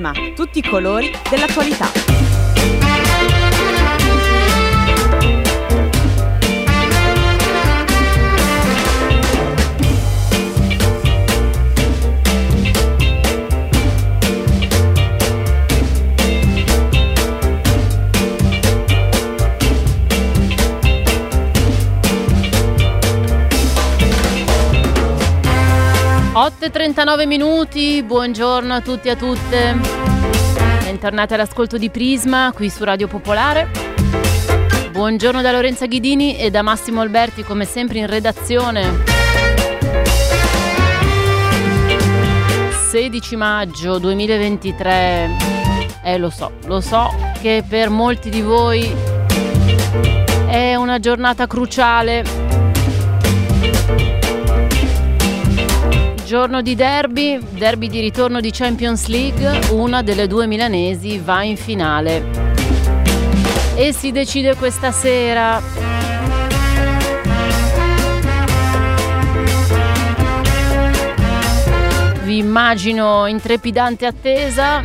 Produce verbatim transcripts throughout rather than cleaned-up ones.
Prisma, tutti i colori dell'attualità. otto e trentanove minuti, buongiorno a tutti e a tutte. Bentornati all'ascolto di Prisma qui su Radio Popolare. Buongiorno da Lorenza Ghidini e da Massimo Alberti, come sempre in redazione. sedici maggio duemilaventitré. Eh, lo so, lo so che per molti di voi è una giornata cruciale. Giorno di derby, derby di ritorno di Champions League, una delle due milanesi va in finale e si decide questa sera. Vi immagino in trepidante attesa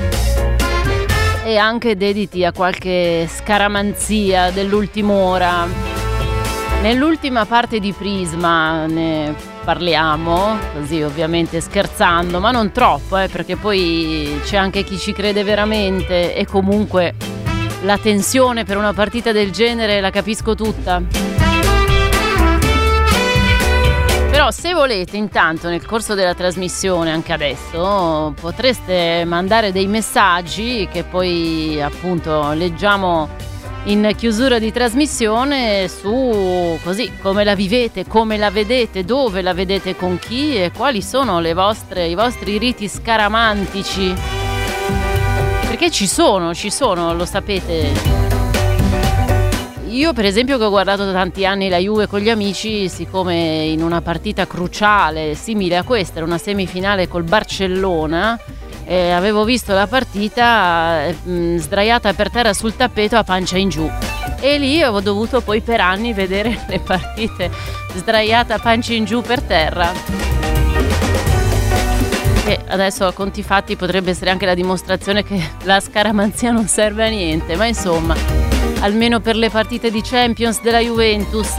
e anche dediti a qualche scaramanzia dell'ultima ora. Nell'ultima parte di Prisma ne parliamo, così ovviamente scherzando, ma non troppo, eh, perché poi c'è anche chi ci crede veramente e comunque la tensione per una partita del genere la capisco tutta. Però se volete, intanto nel corso della trasmissione, anche adesso, potreste mandare dei messaggi che poi appunto leggiamo in chiusura di trasmissione su così come la vivete, come la vedete, dove la vedete, con chi e quali sono le vostre, i vostri riti scaramantici, perché ci sono, ci sono, lo sapete. Io per esempio, che ho guardato tanti anni la Juve con gli amici, siccome in una partita cruciale simile a questa, era una semifinale col Barcellona, Eh, avevo visto la partita eh, mh, sdraiata per terra sul tappeto a pancia in giù, e lì ho dovuto poi per anni vedere le partite sdraiata a pancia in giù per terra, che adesso a conti fatti potrebbe essere anche la dimostrazione che la scaramanzia non serve a niente, ma insomma, almeno per le partite di Champions della Juventus.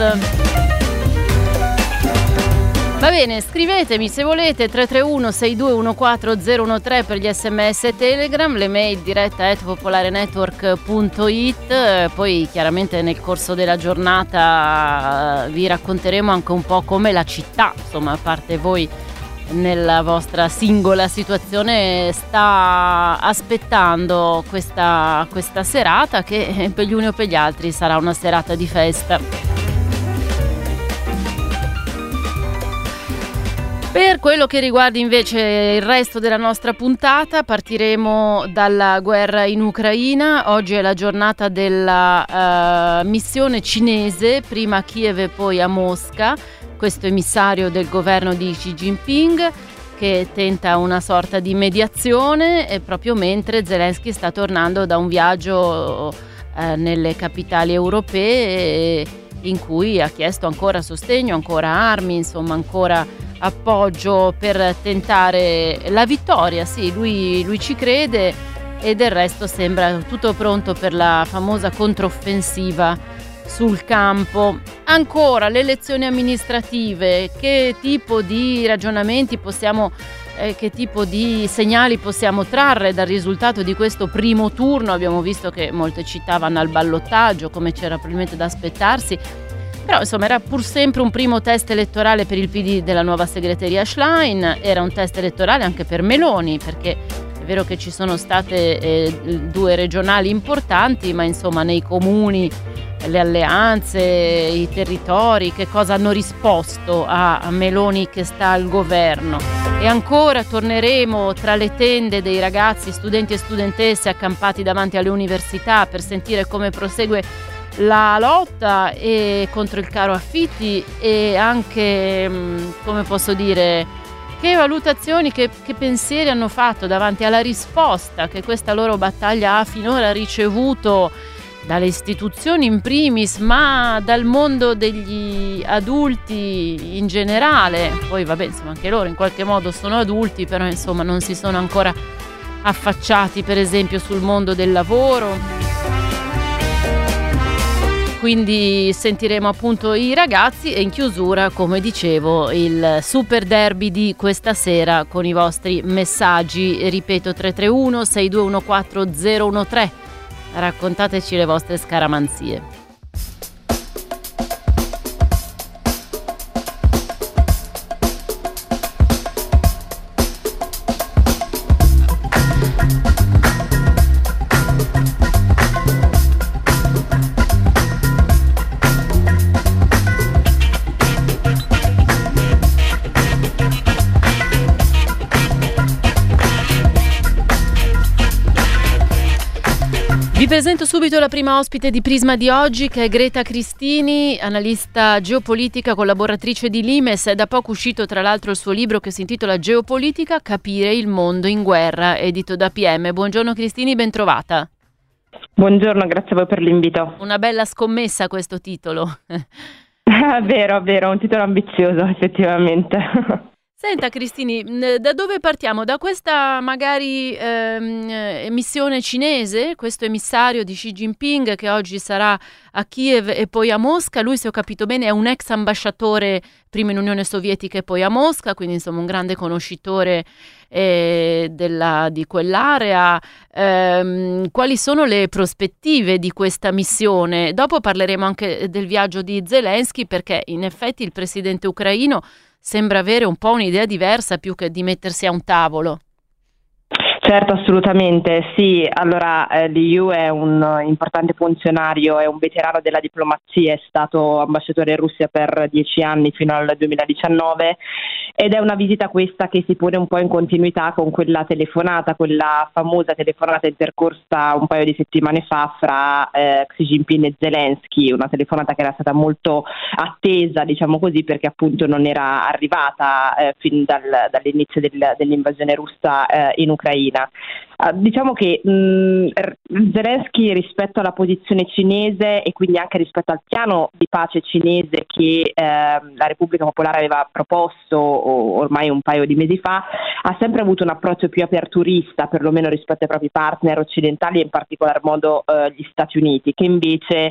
Va bene, scrivetemi se volete, tre tre uno sei due uno quattro zero uno tre per gli sms e Telegram, le mail diretta at popolarenetwork punto it. Poi chiaramente nel corso della giornata vi racconteremo anche un po' come la città, insomma, a parte voi nella vostra singola situazione, sta aspettando questa, questa serata, che per gli uni o per gli altri sarà una serata di festa. Per quello che riguarda invece il resto della nostra puntata, partiremo dalla guerra in Ucraina. Oggi è la giornata della uh, missione cinese, prima a Kiev e poi a Mosca, questo emissario del governo di Xi Jinping, che tenta una sorta di mediazione, e proprio mentre Zelensky sta tornando da un viaggio uh, nelle capitali europee, in cui ha chiesto ancora sostegno, ancora armi, insomma ancora appoggio per tentare la vittoria. Sì, lui, lui ci crede, e del resto sembra tutto pronto per la famosa controffensiva sul campo. Ancora le elezioni amministrative, che tipo di ragionamenti possiamo eh, che tipo di segnali possiamo trarre dal risultato di questo primo turno? Abbiamo visto che molte città vanno al ballottaggio, come c'era probabilmente da aspettarsi. Però insomma era pur sempre un primo test elettorale per il P D della nuova segreteria Schlein, era un test elettorale anche per Meloni, perché è vero che ci sono state eh, due regionali importanti, ma insomma nei comuni, le alleanze, i territori, che cosa hanno risposto a, a Meloni che sta al governo? E ancora torneremo tra le tende dei ragazzi, studenti e studentesse accampati davanti alle università per sentire come prosegue la lotta e contro il caro affitti, e anche, come posso dire, che valutazioni, che, che pensieri hanno fatto davanti alla risposta che questa loro battaglia ha finora ricevuto dalle istituzioni in primis, ma dal mondo degli adulti in generale. Poi vabbè, insomma, anche loro in qualche modo sono adulti, però insomma non si sono ancora affacciati per esempio sul mondo del lavoro. Quindi sentiremo appunto i ragazzi e in chiusura, come dicevo, il super derby di questa sera con i vostri messaggi. Ripeto, tre tre uno sei due uno quattro zero uno tre. Raccontateci le vostre scaramanzie. Vi presento subito la prima ospite di Prisma di oggi, che è Greta Cristini, analista geopolitica, collaboratrice di Limes. È da poco uscito tra l'altro il suo libro che si intitola Geopolitica, capire il mondo in guerra, edito da P M. Buongiorno Cristini, ben trovata. Buongiorno, grazie a voi per l'invito. Una bella scommessa questo titolo. Vero, vero, un titolo ambizioso effettivamente. Senta Cristini, da dove partiamo? Da questa magari ehm, emissione cinese, questo emissario di Xi Jinping che oggi sarà a Kiev e poi a Mosca. Lui, se ho capito bene, è un ex ambasciatore prima in Unione Sovietica e poi a Mosca, quindi insomma un grande conoscitore eh, della, di quell'area. Ehm, quali sono le prospettive di questa missione? Dopo parleremo anche del viaggio di Zelensky, perché in effetti il presidente ucraino sembra avere un po' un'idea diversa più che di mettersi a un tavolo. Certo, assolutamente, sì. Allora, eh, l'E U è un importante funzionario, è un veterano della diplomazia, è stato ambasciatore in Russia per dieci anni fino al duemiladiciannove ed è una visita questa che si pone un po' in continuità con quella telefonata, quella famosa telefonata intercorsa un paio di settimane fa fra eh, Xi Jinping e Zelensky, una telefonata che era stata molto attesa, diciamo così, perché appunto non era arrivata eh, fin dal, dall'inizio del, dell'invasione russa eh, in Ucraina. Uh, diciamo che mh, Zelensky, rispetto alla posizione cinese e quindi anche rispetto al piano di pace cinese che eh, la Repubblica Popolare aveva proposto o, ormai un paio di mesi fa, ha sempre avuto un approccio più aperturista, perlomeno rispetto ai propri partner occidentali e in particolar modo eh, gli Stati Uniti, che invece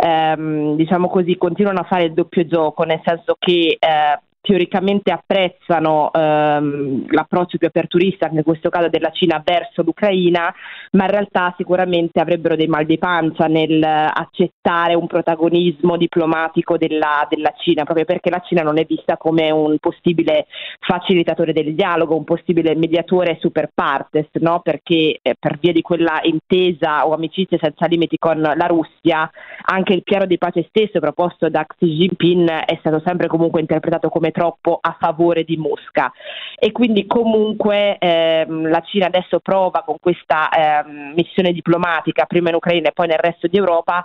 ehm, diciamo così continuano a fare il doppio gioco, nel senso che eh, teoricamente apprezzano ehm, l'approccio più aperturista, in questo caso della Cina verso l'Ucraina, ma in realtà sicuramente avrebbero dei mal di pancia nel accettare un protagonismo diplomatico della, della Cina, proprio perché la Cina non è vista come un possibile facilitatore del dialogo, un possibile mediatore super partes, no? Perché eh, per via di quella intesa o amicizia senza limiti con la Russia, anche il piano di pace stesso proposto da Xi Jinping è stato sempre comunque interpretato come troppo a favore di Mosca, e quindi comunque ehm, la Cina adesso prova con questa ehm, missione diplomatica prima in Ucraina e poi nel resto di Europa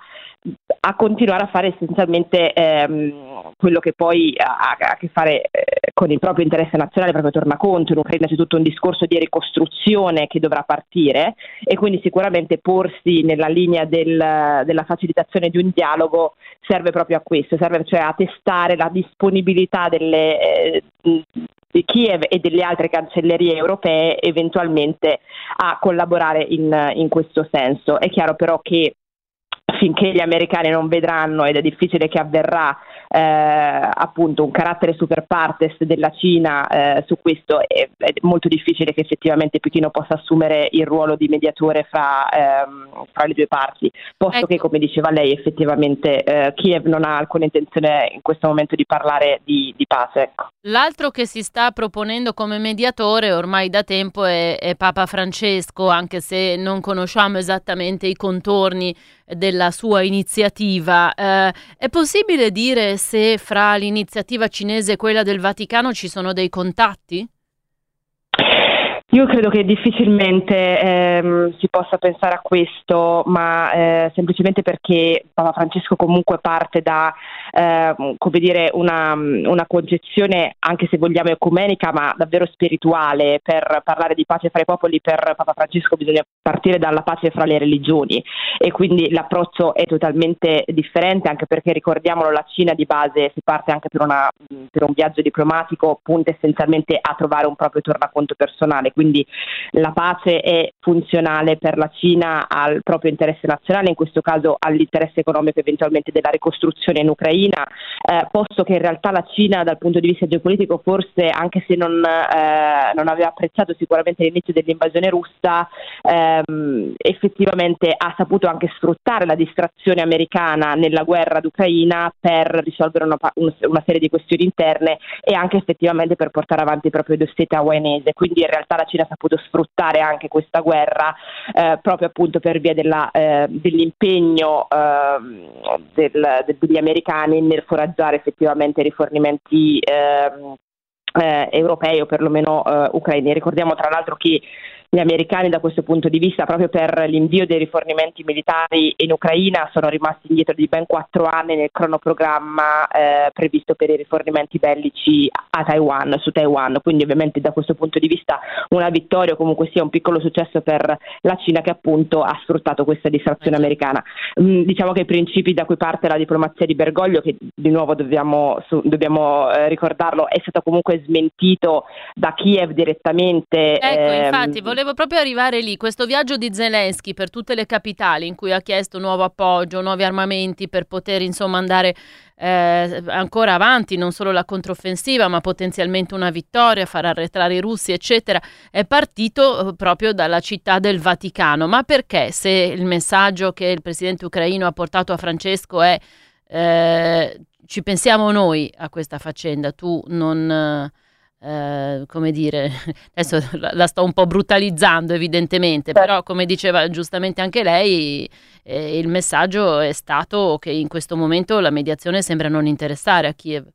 a continuare a fare essenzialmente ehm, quello che poi ha, ha a che fare eh, con il proprio interesse nazionale, proprio tornaconto. In Ucraina c'è tutto un discorso di ricostruzione che dovrà partire e quindi sicuramente porsi nella linea del, della facilitazione di un dialogo serve proprio a questo, serve cioè a testare la disponibilità delle eh, di Kiev e delle altre cancellerie europee eventualmente a collaborare in, in questo senso. È chiaro però che finché gli americani non vedranno, ed è difficile che avverrà, eh, appunto un carattere super partes della Cina eh, su questo, è, è molto difficile che effettivamente Pechino possa assumere il ruolo di mediatore fra, ehm, fra le due parti, posto ecco. che, come diceva lei, effettivamente eh, Kiev non ha alcuna intenzione in questo momento di parlare di, di pace. Ecco. L'altro che si sta proponendo come mediatore ormai da tempo è, è Papa Francesco, anche se non conosciamo esattamente i contorni della sua iniziativa. Eh, è possibile dire se fra l'iniziativa cinese e quella del Vaticano ci sono dei contatti? Io credo che difficilmente ehm, si possa pensare a questo, ma eh, semplicemente perché Papa Francesco comunque parte da eh, come dire una, una concezione, anche se vogliamo ecumenica, ma davvero spirituale. Per parlare di pace fra i popoli, per Papa Francesco bisogna partire dalla pace fra le religioni, e quindi l'approccio è totalmente differente, anche perché, ricordiamolo, la Cina di base si parte anche per, una, per un viaggio diplomatico, punta essenzialmente a trovare un proprio tornaconto personale. quindi la pace è funzionale per la Cina al proprio interesse nazionale, in questo caso all'interesse economico eventualmente della ricostruzione in Ucraina, eh, posto che in realtà la Cina dal punto di vista geopolitico forse, anche se non, eh, non aveva apprezzato sicuramente l'inizio dell'invasione russa, ehm, effettivamente ha saputo anche sfruttare la distrazione americana nella guerra d'Ucraina per risolvere una, una serie di questioni interne e anche effettivamente per portare avanti proprio il dossier taiwanese. Quindi in realtà la Cina ha saputo sfruttare anche questa guerra eh, proprio appunto per via della, eh, dell'impegno eh, del, degli americani nel foraggiare effettivamente i rifornimenti eh, eh, europei o perlomeno eh, ucraini. Ricordiamo tra l'altro che gli americani da questo punto di vista, proprio per l'invio dei rifornimenti militari in Ucraina, sono rimasti indietro di ben quattro anni nel cronoprogramma eh, previsto per i rifornimenti bellici a Taiwan, su Taiwan. Quindi ovviamente da questo punto di vista una vittoria o comunque sia un piccolo successo per la Cina, che appunto ha sfruttato questa distrazione americana. Mm, diciamo che i principi da cui parte la diplomazia di Bergoglio, che di nuovo dobbiamo, su, dobbiamo eh, ricordarlo, è stato comunque smentito da Kiev direttamente. Ecco, ehm, infatti volevo proprio arrivare lì, questo viaggio di Zelensky per tutte le capitali in cui ha chiesto nuovo appoggio, nuovi armamenti per poter insomma andare eh, ancora avanti, non solo la controffensiva ma potenzialmente una vittoria, far arretrare i russi eccetera, è partito proprio dalla città del Vaticano. Ma perché, se il messaggio che il presidente ucraino ha portato a Francesco è eh, ci pensiamo noi a questa faccenda, tu non... Uh, come dire, adesso la, la sto un po' brutalizzando evidentemente, però come diceva giustamente anche lei, eh, il messaggio è stato che in questo momento la mediazione sembra non interessare a Kiev.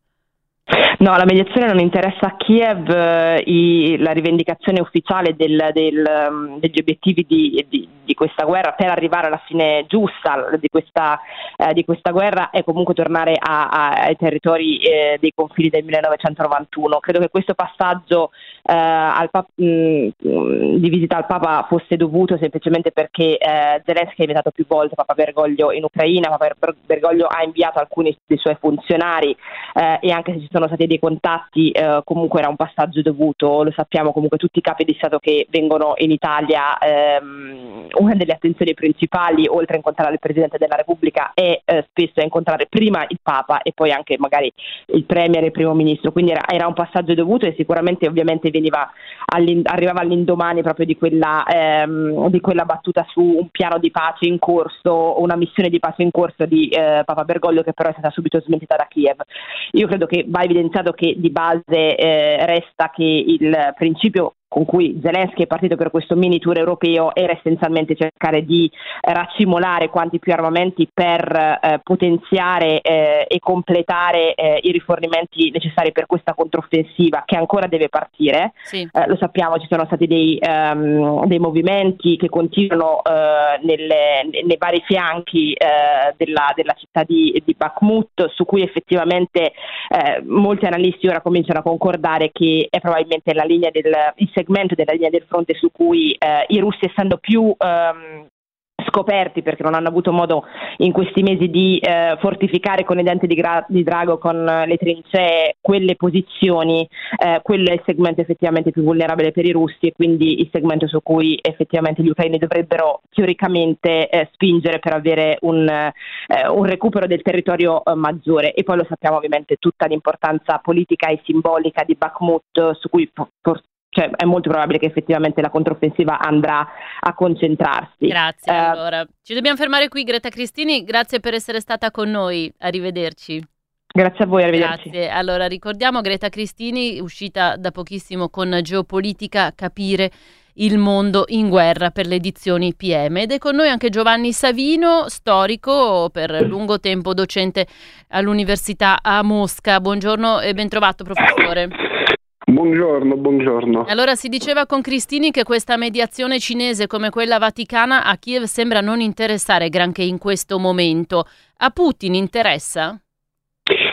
No, la mediazione non interessa a Kiev, eh, i, la rivendicazione ufficiale del, del, um, degli obiettivi di, di, di questa guerra per arrivare alla fine giusta di questa, eh, di questa guerra è comunque tornare a, a, ai territori eh, dei confini del millenovecentonovantuno. Credo che questo passaggio eh, al pap- mh, di visita al Papa fosse dovuto semplicemente perché eh, Zelensky ha invitato più volte Papa Bergoglio in Ucraina. Papa Bergoglio ha inviato alcuni dei suoi funzionari eh, e anche se ci sono stati dei contatti eh, comunque era un passaggio dovuto. Lo sappiamo, comunque tutti i capi di Stato che vengono in Italia, ehm, una delle attenzioni principali, oltre a incontrare il Presidente della Repubblica, è eh, spesso incontrare prima il Papa e poi anche magari il Premier e il Primo Ministro. Quindi era, era un passaggio dovuto e sicuramente ovviamente veniva all'in- arrivava all'indomani proprio di quella, ehm, di quella battuta su un piano di pace in corso, una missione di pace in corso di eh, Papa Bergoglio, che però è stata subito smentita da Kiev. Io credo che va evidenziato che di base eh, resta che il principio con cui Zelensky è partito per questo mini tour europeo era essenzialmente cercare di eh, raccimolare quanti più armamenti per eh, potenziare eh, e completare eh, i rifornimenti necessari per questa controffensiva che ancora deve partire. Sì. Eh, lo sappiamo, ci sono stati dei, um, dei movimenti che continuano uh, nelle, nei vari fianchi uh, della, della città di, di Bakhmut, su cui effettivamente uh, molti analisti ora cominciano a concordare che è probabilmente la linea del il segmento della linea del fronte su cui eh, i russi, essendo più um, scoperti perché non hanno avuto modo in questi mesi di eh, fortificare con i denti di, gra- di drago, con eh, le trincee, quelle posizioni, eh, quello è il segmento effettivamente più vulnerabile per i russi e quindi il segmento su cui effettivamente gli ucraini dovrebbero teoricamente eh, spingere per avere un, eh, un recupero del territorio eh, maggiore. E poi lo sappiamo ovviamente tutta l'importanza politica e simbolica di Bakhmut, su cui forse cioè è molto probabile che effettivamente la controffensiva andrà a concentrarsi. Grazie, eh, allora. Ci dobbiamo fermare qui, Greta Cristini, grazie per essere stata con noi, arrivederci. Grazie a voi, arrivederci. Grazie, allora ricordiamo Greta Cristini, uscita da pochissimo con Geopolitica, capire il mondo in guerra, per le edizioni P M, ed è con noi anche Giovanni Savino, storico, per lungo tempo docente all'Università a Mosca. Buongiorno e ben trovato, professore. Buongiorno, buongiorno. Allora, si diceva con Cristini che questa mediazione cinese come quella vaticana a Kiev sembra non interessare granché in questo momento. A Putin interessa?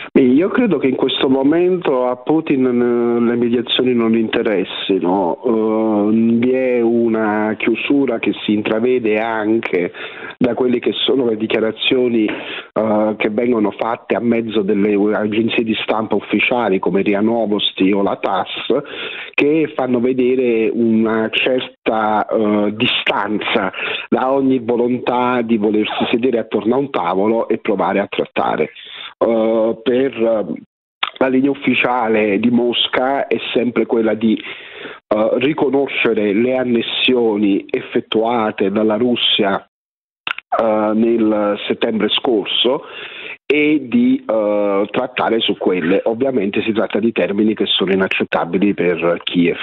Beh, io credo che in questo momento a Putin le mediazioni non interessino. Uh, vi è una chiusura che si intravede anche da quelle che sono le dichiarazioni uh, che vengono fatte a mezzo delle agenzie di stampa ufficiali come RIA Novosti o la TASS, che fanno vedere una certa uh, distanza da ogni volontà di volersi sedere attorno a un tavolo e provare a trattare. Uh, per uh, la linea ufficiale di Mosca è sempre quella di uh, riconoscere le annessioni effettuate dalla Russia uh, nel settembre scorso e di uh, trattare su quelle. Ovviamente si tratta di termini che sono inaccettabili per Kiev.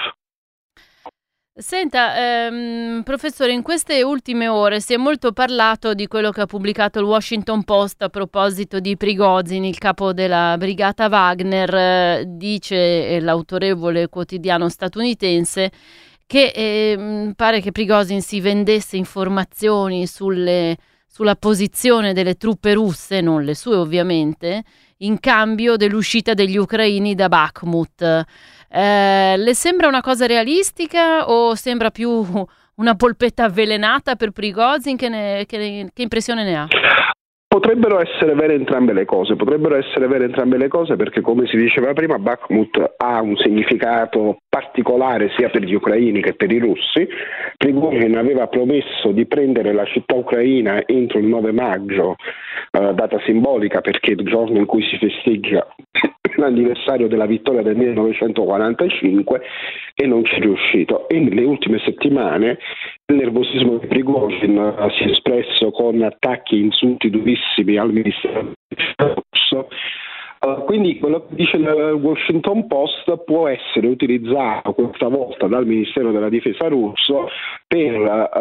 Senta, ehm, professore, in queste ultime ore si è molto parlato di quello che ha pubblicato il Washington Post a proposito di Prigozhin, il capo della brigata Wagner. Eh, dice eh, l'autorevole quotidiano statunitense che eh, pare che Prigozhin si vendesse informazioni sulle, sulla posizione delle truppe russe, non le sue ovviamente, in cambio dell'uscita degli ucraini da Bakhmut. Eh, le sembra una cosa realistica o sembra più una polpetta avvelenata per Prigozhin? Che, ne, che, che impressione ne ha? Potrebbero essere vere entrambe le cose, potrebbero essere vere entrambe le cose perché, come si diceva prima, Bakhmut ha un significato particolare sia per gli ucraini che per i russi. Prigozhin aveva promesso di prendere la città ucraina entro il nove maggio, eh, data simbolica perché è il giorno in cui si festeggia l'anniversario della vittoria del millenovecentoquarantacinque, e non ci è riuscito. E nelle ultime settimane il nervosismo di Prigozhin si è espresso con attacchi e insulti durissimi al ministero russo. Uh, quindi quello che dice il Washington Post può essere utilizzato questa volta dal Ministero della Difesa russo per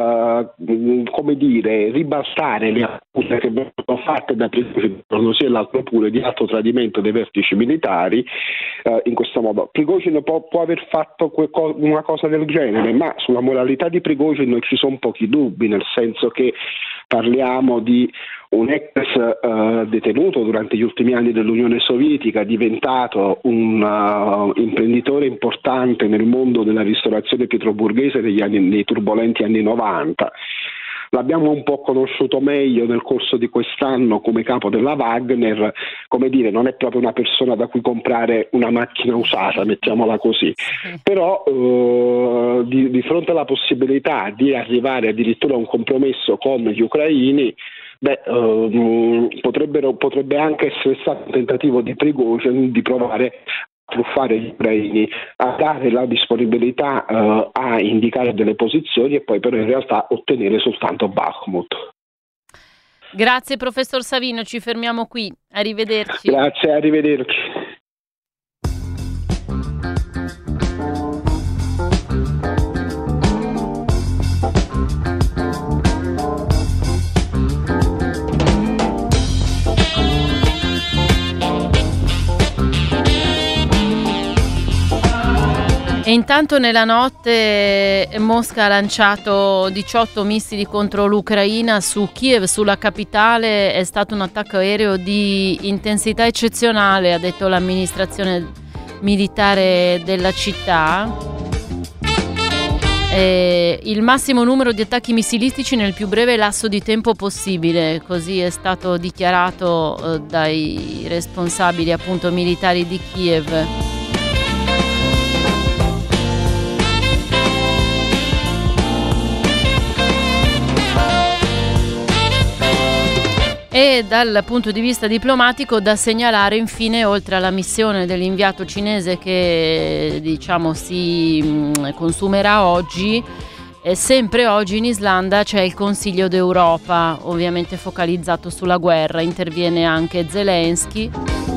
uh, come dire, ribaltare le accuse che vengono fatte da Prigozhin sia l'altro pure di alto tradimento dei vertici militari. Uh, in questo modo Prigozhin può, può aver fatto que- una cosa del genere, ma sulla moralità di Prigozhin ci sono pochi dubbi, nel senso che parliamo di un ex uh, detenuto durante gli ultimi anni dell'Unione Sovietica, diventato un uh, imprenditore importante nel mondo della ristorazione pietroburghese negli anni, nei turbolenti anni novanta. L'abbiamo un po' conosciuto meglio nel corso di quest'anno come capo della Wagner. Come dire, non è proprio una persona da cui comprare una macchina usata, mettiamola così. Però uh, di, di fronte alla possibilità di arrivare addirittura a un compromesso con gli ucraini, beh, uh, potrebbero, potrebbe anche essere stato un tentativo di Prigozhin di provare a truffare gli ucraini, a dare la disponibilità uh, a indicare delle posizioni e poi però in realtà ottenere soltanto Bakhmut. Grazie professor Savino, ci fermiamo qui, arrivederci. Grazie, arrivederci. E intanto nella notte Mosca ha lanciato diciotto missili contro l'Ucraina su Kiev, sulla capitale. È stato un attacco aereo di intensità eccezionale, ha detto l'amministrazione militare della città. E il massimo numero di attacchi missilistici nel più breve lasso di tempo possibile, così è stato dichiarato eh, dai responsabili appunto militari di Kiev. E dal punto di vista diplomatico da segnalare infine, oltre alla missione dell'inviato cinese che diciamo si mh, consumerà oggi, eh, sempre oggi in Islanda c'è il Consiglio d'Europa, ovviamente focalizzato sulla guerra, interviene anche Zelensky.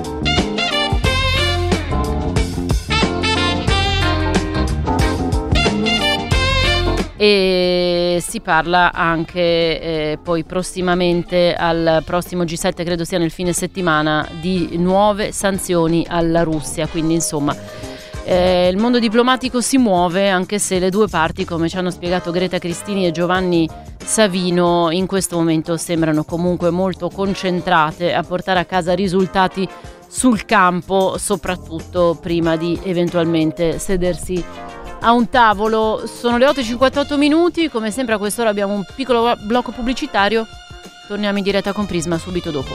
E si parla anche eh, poi prossimamente al prossimo G sette, credo sia nel fine settimana, di nuove sanzioni alla Russia, quindi insomma eh, il mondo diplomatico si muove, anche se le due parti, come ci hanno spiegato Greta Cristini e Giovanni Savino, in questo momento sembrano comunque molto concentrate a portare a casa risultati sul campo, soprattutto prima di eventualmente sedersi a un tavolo. Sono le otto e cinquantotto minuti, come sempre a quest'ora abbiamo un piccolo blocco pubblicitario, torniamo in diretta con Prisma subito dopo.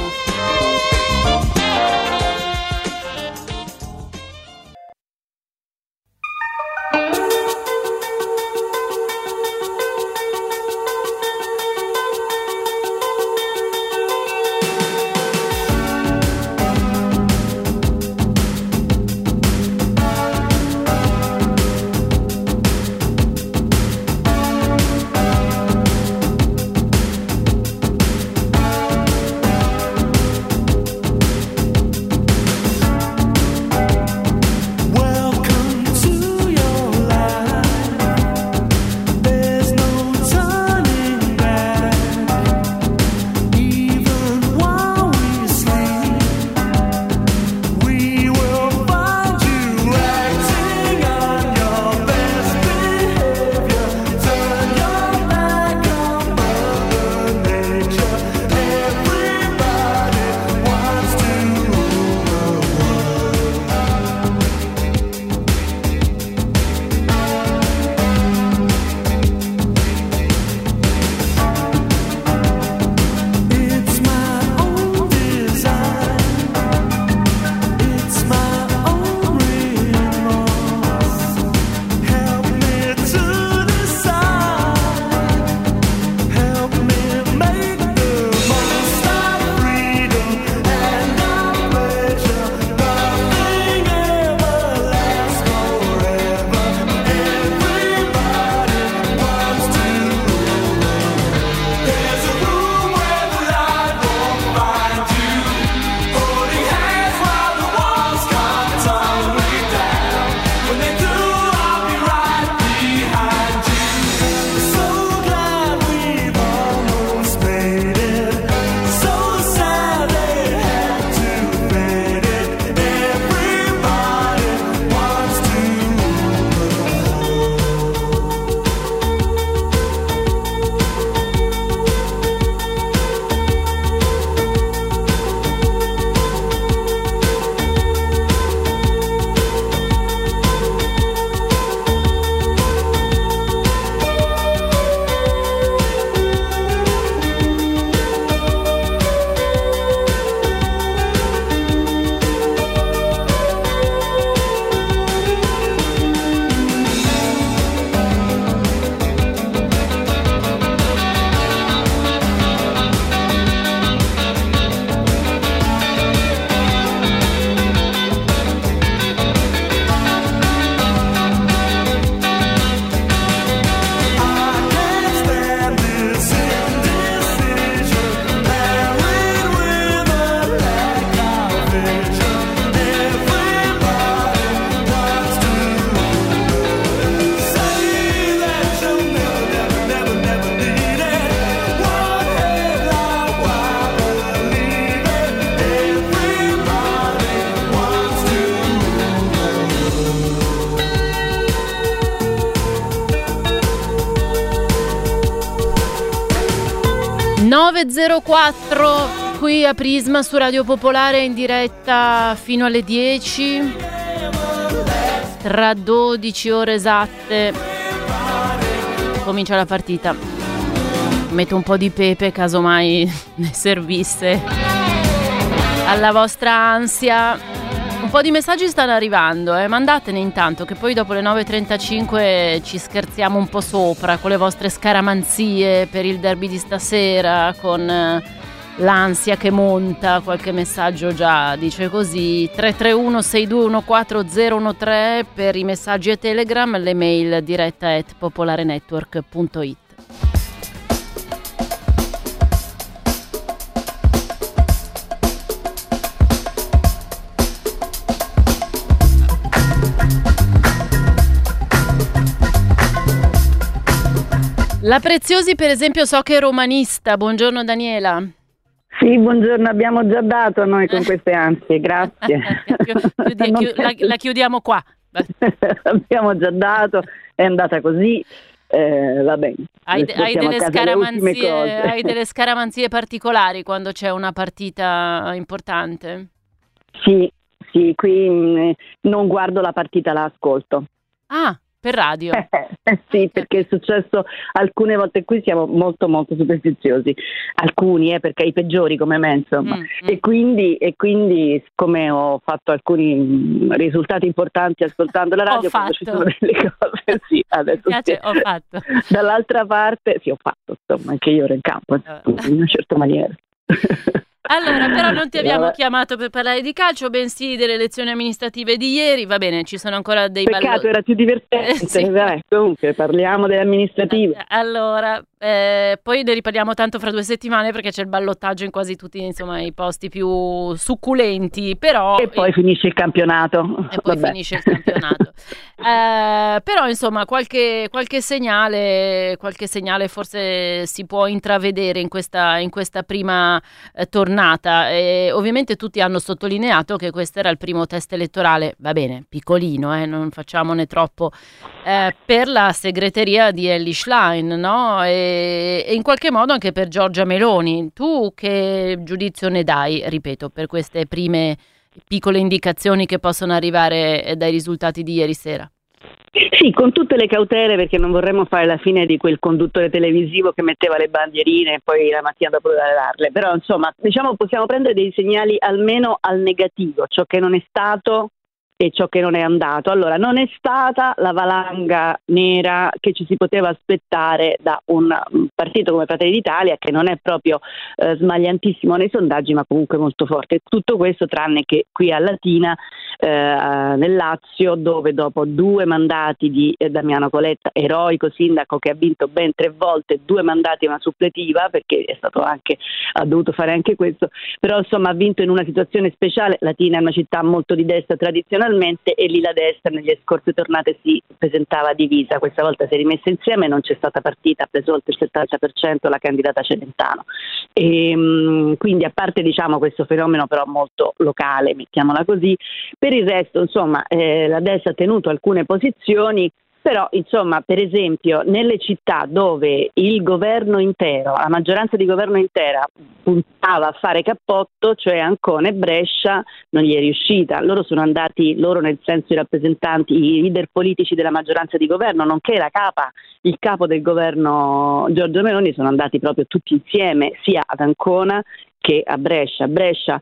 nove e zero quattro qui a Prisma su Radio Popolare, in diretta fino alle dieci. Tra dodici ore esatte comincia la partita. Metto un po' di pepe casomai ne servisse alla vostra ansia. Un po' di messaggi stanno arrivando, eh. Mandatene intanto, che poi dopo le nove e trentacinque ci scherziamo un po' sopra con le vostre scaramanzie per il derby di stasera, con eh, l'ansia che monta. Qualche messaggio già dice così. Tre tre uno sei due uno quattro zero uno tre per i messaggi e Telegram, le mail diretta at popolarenetwork punto it. La Preziosi, per esempio, so che è romanista. Buongiorno Daniela. Sì, buongiorno, abbiamo già dato noi con queste ansie, grazie. Chiudi, chiudi, la, la chiudiamo qua. Abbiamo già dato, è andata così, eh, va bene. Hai, hai, delle scaramanzie, hai delle scaramanzie particolari quando c'è una partita importante? Sì, sì, qui mh, non guardo la partita, la ascolto. Ah, per radio? Eh, sì, perché è successo alcune volte qui, siamo molto molto superstiziosi, alcuni, eh, perché i peggiori come me, insomma, Mm, mm. e quindi, e quindi siccome ho fatto alcuni mh, risultati importanti ascoltando la radio, Ho quando ci fatto. sono delle cose, sì, adesso Mi piace, sì. ho fatto. Dall'altra parte, sì, ho fatto, insomma, anche io ero in campo, insomma, in una certa maniera. Allora, però non ti abbiamo Vabbè. chiamato per parlare di calcio, bensì delle elezioni amministrative di ieri. Va bene, ci sono ancora dei Peccato, ballo- era più divertente. Eh, sì. Dai, comunque parliamo delle amministrative. Allora, eh, poi ne riparliamo tanto fra due settimane perché c'è il ballottaggio in quasi tutti, insomma, i posti più succulenti, però... E poi finisce il campionato. E poi Vabbè. finisce il campionato. Eh, però insomma qualche, qualche segnale qualche segnale forse si può intravedere in questa, in questa prima eh, tornata. E ovviamente tutti hanno sottolineato che questo era il primo test elettorale, va bene, piccolino, eh, non facciamone troppo, eh, per la segreteria di Elly Schlein, no? E, e in qualche modo anche per Giorgia Meloni. Tu che giudizio ne dai, ripeto, per queste prime piccole indicazioni che possono arrivare dai risultati di ieri sera? Sì, con tutte le cautele, perché non vorremmo fare la fine di quel conduttore televisivo che metteva le bandierine e poi la mattina dopo doveva levarle. Però insomma, diciamo, possiamo prendere dei segnali almeno al negativo, ciò che non è stato e ciò che non è andato. Allora, non è stata la valanga nera che ci si poteva aspettare da un partito come Fratelli d'Italia, che non è proprio eh, smagliantissimo nei sondaggi, ma comunque molto forte. Tutto questo tranne che qui a Latina, eh, nel Lazio, dove dopo due mandati di eh, Damiano Coletta, eroico sindaco che ha vinto ben tre volte, due mandati e una suppletiva, perché è stato anche, ha dovuto fare anche questo, però insomma ha vinto in una situazione speciale. Latina è una città molto di destra tradizionalmente, e lì la destra nelle scorse tornate si presentava divisa. Questa volta si è rimessa insieme, non c'è stata partita, ha preso oltre il settanta per cento la candidata Celentano. E, mh, quindi a parte diciamo questo fenomeno però molto locale, mettiamola così, per il resto insomma eh, la destra ha tenuto alcune posizioni. Però, insomma, per esempio, nelle città dove il governo intero, la maggioranza di governo intera puntava a fare cappotto, cioè Ancona e Brescia, non gli è riuscita. Loro sono andati, loro nel senso i rappresentanti, i leader politici della maggioranza di governo, nonché la capa, il capo del governo Giorgia Meloni, sono andati proprio tutti insieme, sia ad Ancona che a Brescia. Brescia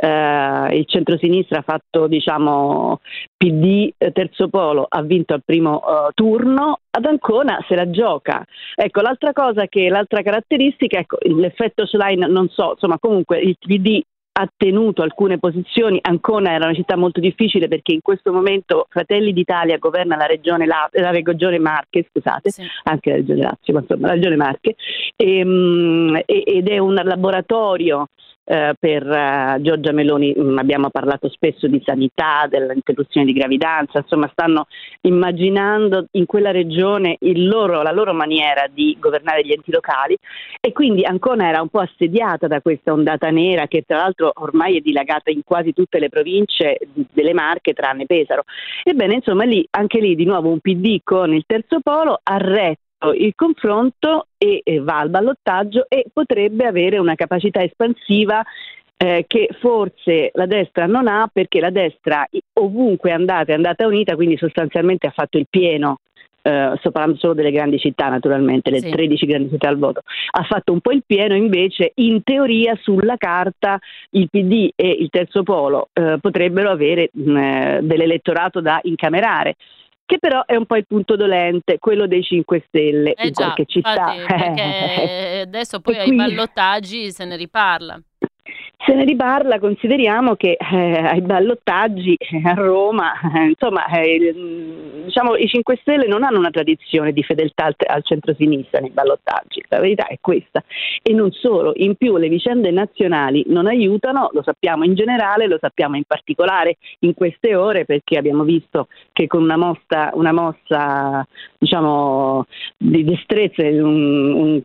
Uh, il centrosinistra ha fatto diciamo P D eh, terzo polo, ha vinto al primo uh, turno. Ad Ancona se la gioca. Ecco, l'altra cosa che l'altra caratteristica, ecco, l'effetto Schlein non so, insomma comunque il P D ha tenuto alcune posizioni. Ancona era una città molto difficile perché in questo momento Fratelli d'Italia governa la regione, la, la regione Marche, scusate, sì. Anche la regione Lazio, ma insomma la regione Marche, e, um, ed è un laboratorio Uh, per uh, Giorgia Meloni. um, abbiamo parlato spesso di sanità, dell'interruzione di gravidanza, insomma stanno immaginando in quella regione il loro, la loro maniera di governare gli enti locali, e quindi Ancona era un po' assediata da questa ondata nera che tra l'altro ormai è dilagata in quasi tutte le province delle Marche tranne Pesaro. Ebbene insomma lì, anche lì di nuovo un P D con il terzo polo ha retto il confronto e, e va al ballottaggio e potrebbe avere una capacità espansiva eh, che forse la destra non ha, perché la destra ovunque è andata è andata unita, quindi sostanzialmente ha fatto il pieno. Uh, sto parlando solo delle grandi città, naturalmente, le sì. tredici grandi città al voto, ha fatto un po' il pieno. Invece in teoria sulla carta il P D e il terzo polo uh, potrebbero avere uh, dell'elettorato da incamerare, che però è un po' il punto dolente, quello dei cinque Stelle eh in già, qualche città. Infatti, perché adesso poi e ai quindi... ballottaggi se ne riparla. Se ne riparla, consideriamo che eh, ai ballottaggi a Roma, eh, insomma, eh, diciamo i cinque Stelle non hanno una tradizione di fedeltà al, al centro-sinistra nei ballottaggi, la verità è questa. E non solo, in più le vicende nazionali non aiutano, lo sappiamo in generale, lo sappiamo in particolare in queste ore, perché abbiamo visto che con una mossa, una mossa diciamo di destrezza, un, un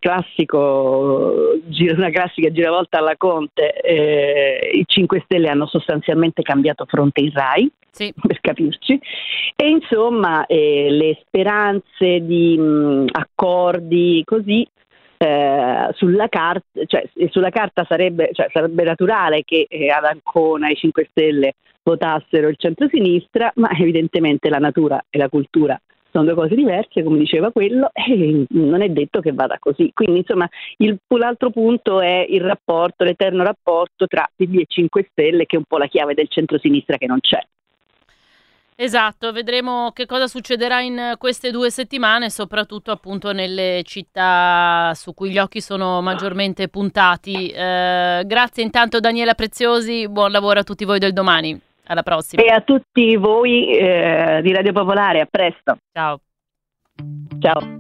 classico, una classica giravolta alla Conte, eh, i cinque Stelle hanno sostanzialmente cambiato fronte in Rai, sì. per capirci, e insomma eh, le speranze di mh, accordi così eh, sulla carta, cioè sulla carta sarebbe, cioè, sarebbe naturale che eh, ad Ancona i cinque Stelle votassero il centrosinistra, ma evidentemente la natura e la cultura sono due cose diverse, come diceva quello, e non è detto che vada così. Quindi insomma il, l'altro punto è il rapporto, l'eterno rapporto tra P D e cinque Stelle, che è un po' la chiave del centrosinistra che non c'è. Esatto, vedremo che cosa succederà in queste due settimane, soprattutto appunto nelle città su cui gli occhi sono maggiormente puntati. Eh, grazie intanto Daniela Preziosi, buon lavoro a tutti voi del Domani. Alla prossima. E a tutti voi eh, di Radio Popolare, a presto. Ciao. Ciao.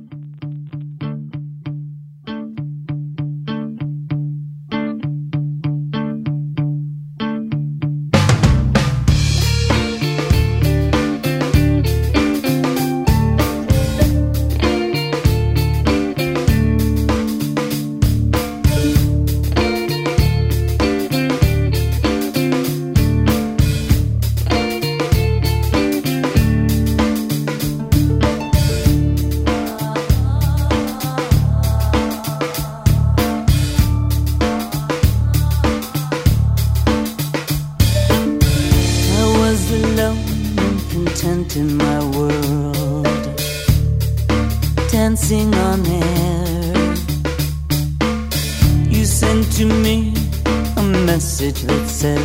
In my world, dancing on air, you sent to me a message that said,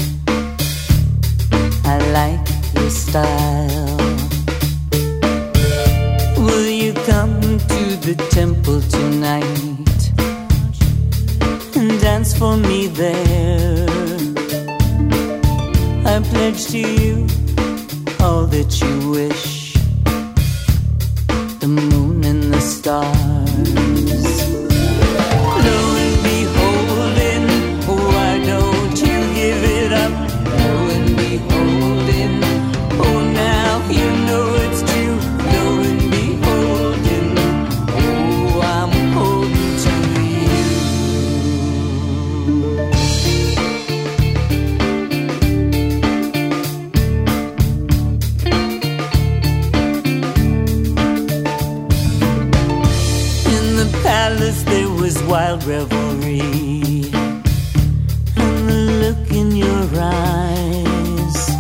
I like your style. Will you come to the temple tonight and dance for me there? I pledge to you all that you wish, the moon and the stars. Lo and beholding, why don't you give it up? Lo and beholding, oh now you know it's true. Lo and beholding, oh I'm holding to there was wild revelry, and the look in your eyes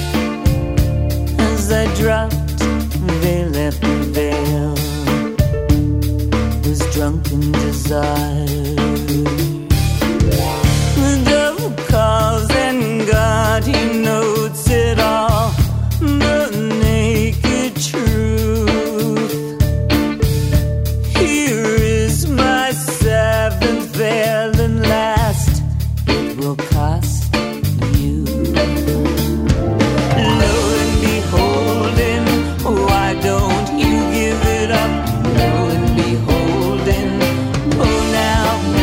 as I dropped veil after veil was drunken desire. The devil calls and God, he notes it all, the naked truth. Here is my seventh veil and last, it will cost you. Lo and beholding, why don't you give it up? Lo and beholding, oh now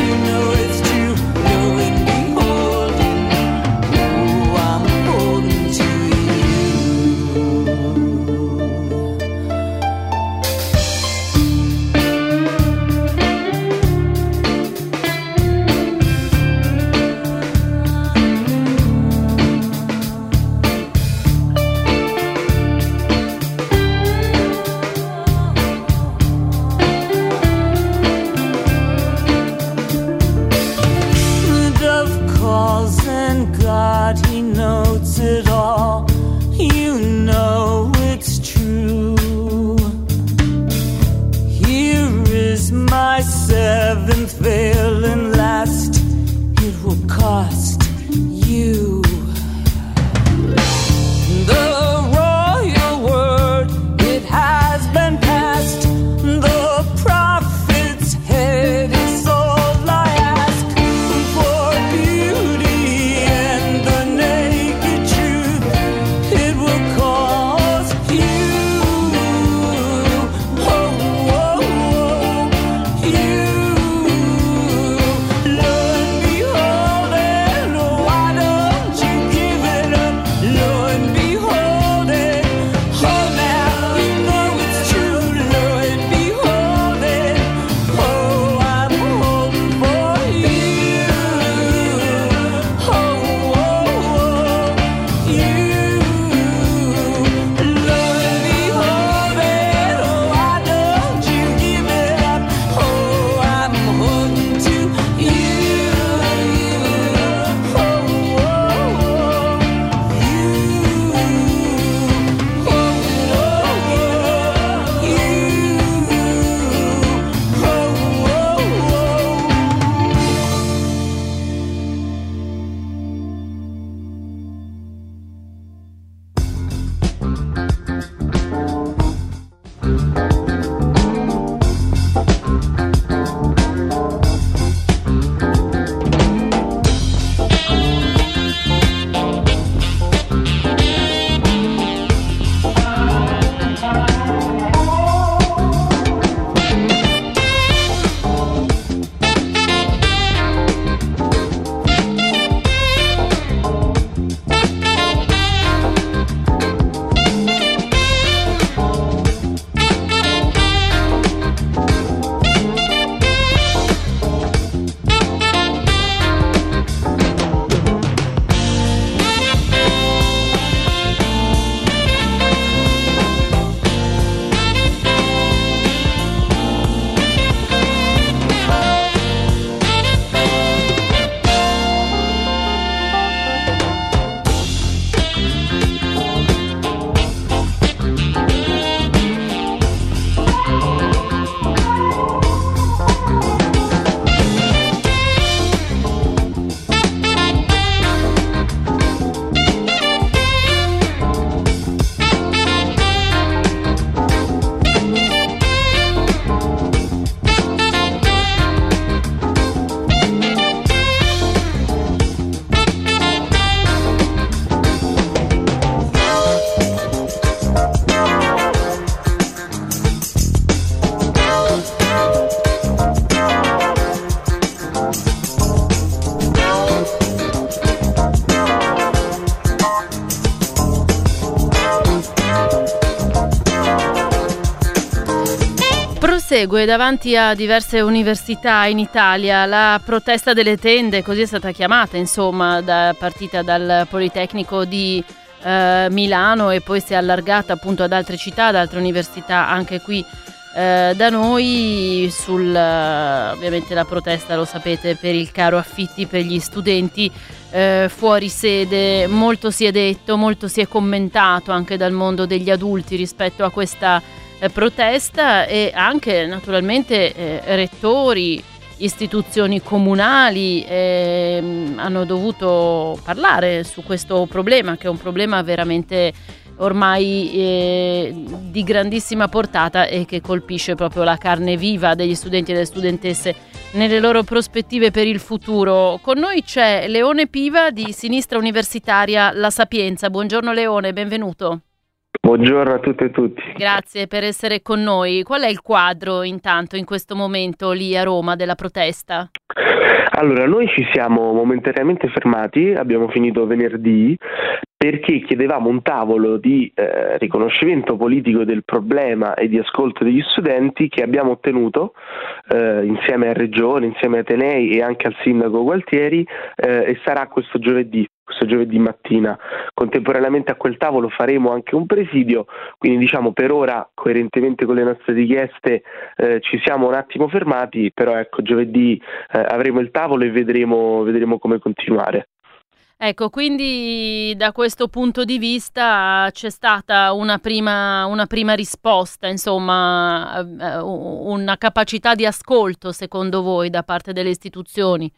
prosegue davanti a diverse università in Italia la protesta delle tende, così è stata chiamata, insomma, da, partita dal Politecnico di eh, Milano e poi si è allargata appunto ad altre città, ad altre università anche qui eh, da noi, sul ovviamente la protesta, lo sapete, per il caro affitti per gli studenti eh, fuori sede. Molto si è detto, molto si è commentato anche dal mondo degli adulti rispetto a questa eh, protesta, e anche naturalmente eh, rettori, istituzioni comunali eh, hanno dovuto parlare su questo problema, che è un problema veramente ormai eh, di grandissima portata e che colpisce proprio la carne viva degli studenti e delle studentesse nelle loro prospettive per il futuro. Con noi c'è Leone Piva di Sinistra Universitaria La Sapienza. Buongiorno Leone, benvenuto. Buongiorno a tutte e tutti. Grazie per essere con noi. Qual è il quadro intanto in questo momento lì a Roma della protesta? Allora, noi ci siamo momentaneamente fermati, abbiamo finito venerdì, perché chiedevamo un tavolo di eh, riconoscimento politico del problema e di ascolto degli studenti, che abbiamo ottenuto eh, insieme a Regione, insieme a Atenei e anche al sindaco Gualtieri, eh, e sarà questo giovedì. questo giovedì mattina. Contemporaneamente a quel tavolo faremo anche un presidio, quindi diciamo per ora, coerentemente con le nostre richieste, eh, ci siamo un attimo fermati, però ecco, giovedì eh, avremo il tavolo e vedremo, vedremo come continuare. Ecco, quindi da questo punto di vista c'è stata una prima, una prima risposta, insomma, una capacità di ascolto, secondo voi, da parte delle istituzioni?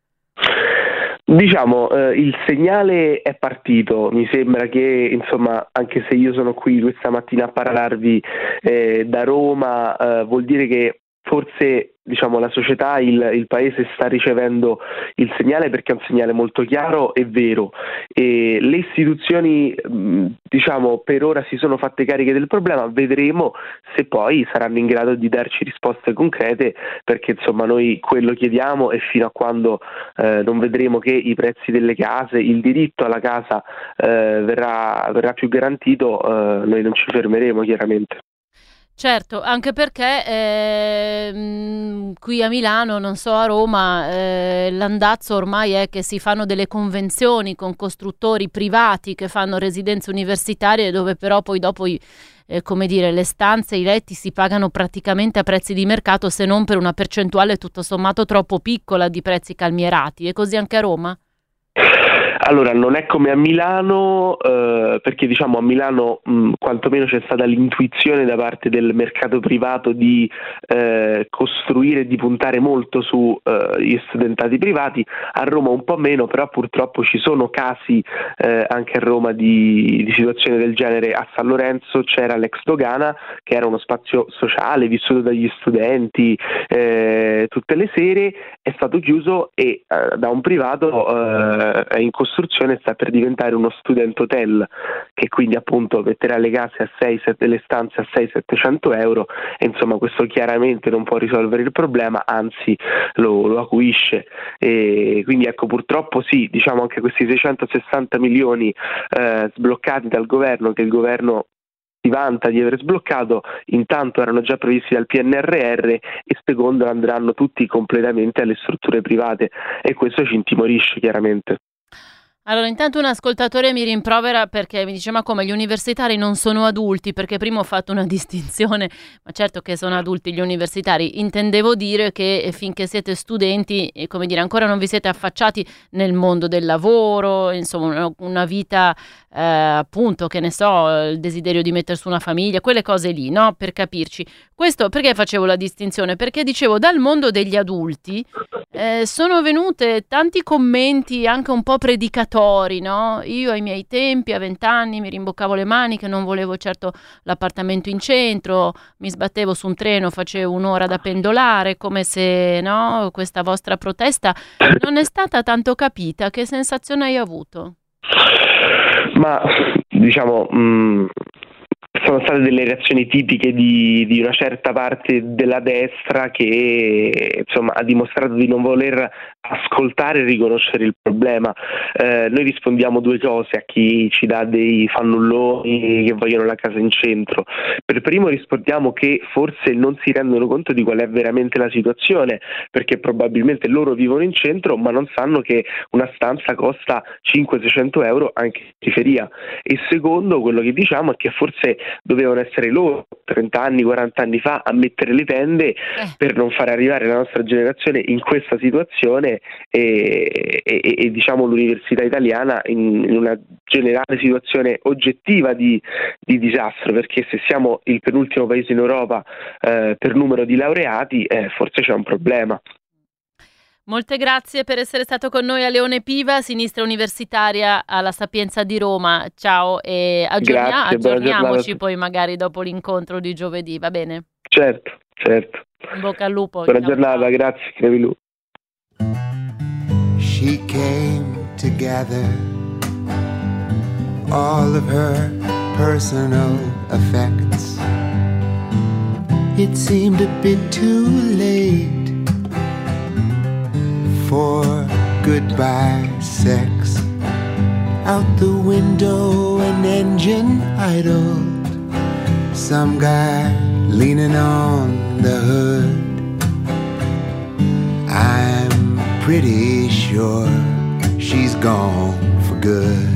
Diciamo, eh, il segnale è partito, mi sembra che, insomma, anche se io sono qui questa mattina a parlarvi eh, da Roma, eh, vuol dire che forse, diciamo, la società, il, il paese sta ricevendo il segnale, perché è un segnale molto chiaro e vero, e le istituzioni, diciamo, per ora si sono fatte cariche del problema. Vedremo se poi saranno in grado di darci risposte concrete, perché insomma noi quello chiediamo, e fino a quando eh, non vedremo che i prezzi delle case, il diritto alla casa eh, verrà, verrà più garantito, eh, noi non ci fermeremo, chiaramente. Certo, anche perché eh, mh, qui a Milano, non so a Roma, eh, l'andazzo ormai è che si fanno delle convenzioni con costruttori privati che fanno residenze universitarie, dove però poi dopo i, eh, come dire, le stanze, i letti si pagano praticamente a prezzi di mercato, se non per una percentuale tutto sommato troppo piccola di prezzi calmierati. È così anche a Roma? Allora, non è come a Milano, eh, perché diciamo a Milano mh, quantomeno c'è stata l'intuizione da parte del mercato privato di eh, costruire e di puntare molto su eh, gli studentati privati. A Roma un po' meno, però purtroppo ci sono casi eh, anche a Roma di, di situazioni del genere. A San Lorenzo c'era l'ex Dogana, che era uno spazio sociale vissuto dagli studenti eh, tutte le sere, è stato chiuso e eh, da un privato eh, è in costruzione, sta per diventare uno student hotel, che quindi appunto metterà le case a sei sette, le stanze a sei settecento euro, e insomma questo chiaramente non può risolvere il problema, anzi lo, lo acuisce. E quindi ecco, purtroppo sì, diciamo anche questi seicentosessanta milioni eh, sbloccati dal governo, che il governo si vanta di aver sbloccato, intanto erano già previsti dal P N R R, e secondo andranno tutti completamente alle strutture private, e questo ci intimorisce chiaramente. Allora, intanto un ascoltatore mi rimprovera perché mi dice: ma come, gli universitari non sono adulti? Perché prima ho fatto una distinzione, ma certo che sono adulti gli universitari, intendevo dire che finché siete studenti, e come dire, ancora non vi siete affacciati nel mondo del lavoro, insomma una, una vita eh, appunto, che ne so, il desiderio di mettere su una famiglia, quelle cose lì, no? Per capirci. Questo perché facevo la distinzione? Perché dicevo, dal mondo degli adulti eh, sono venute tanti commenti anche un po' predicatori, no? Io ai miei tempi, a vent'anni, mi rimboccavo le maniche, non volevo certo l'appartamento in centro, mi sbattevo su un treno, facevo un'ora da pendolare, come se, no, questa vostra protesta non è stata tanto capita. Che sensazione hai avuto? Ma diciamo, mh, sono state delle reazioni tipiche di, di una certa parte della destra che insomma ha dimostrato di non voler ascoltare e riconoscere il problema. Eh, noi rispondiamo due cose a chi ci dà dei fannulloni che vogliono la casa in centro. Per primo rispondiamo che forse non si rendono conto di qual è veramente la situazione, perché probabilmente loro vivono in centro ma non sanno che una stanza costa cinquecento seicento euro anche in periferia. E secondo, quello che diciamo è che forse dovevano essere loro trenta anni, quaranta anni fa a mettere le tende eh. per non far arrivare la nostra generazione in questa situazione e, e, e diciamo l'università italiana in, in una generale situazione oggettiva di, di disastro, perché se siamo il penultimo paese in Europa eh, per numero di laureati eh, forse c'è un problema. Molte grazie per essere stato con noi a Leone Piva, Sinistra Universitaria alla Sapienza di Roma. Ciao e aggiornia- Grazie, aggiorniamoci poi magari dopo l'incontro di giovedì, va bene? Certo, certo. In bocca al lupo. Buona ciao, giornata, ciao. grazie, Crevilu. She came together all of her personal effects. It seemed a bit too late for goodbye sex. Out the window an engine idled, some guy leaning on the hood. I'm pretty sure she's gone for good.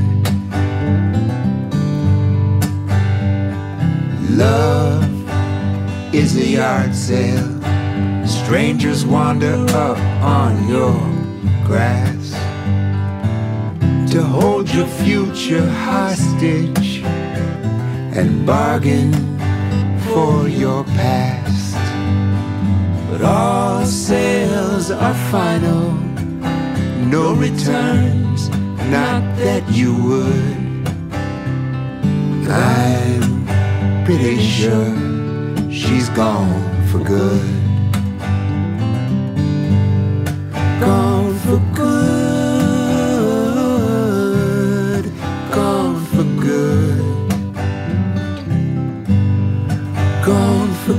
Love is a yard sale. Strangers wander up on your grass to hold your future hostage and bargain for your past. But all sales are final, no returns, not that you would. I'm pretty sure she's gone for good. Gone for good, gone for good, gone for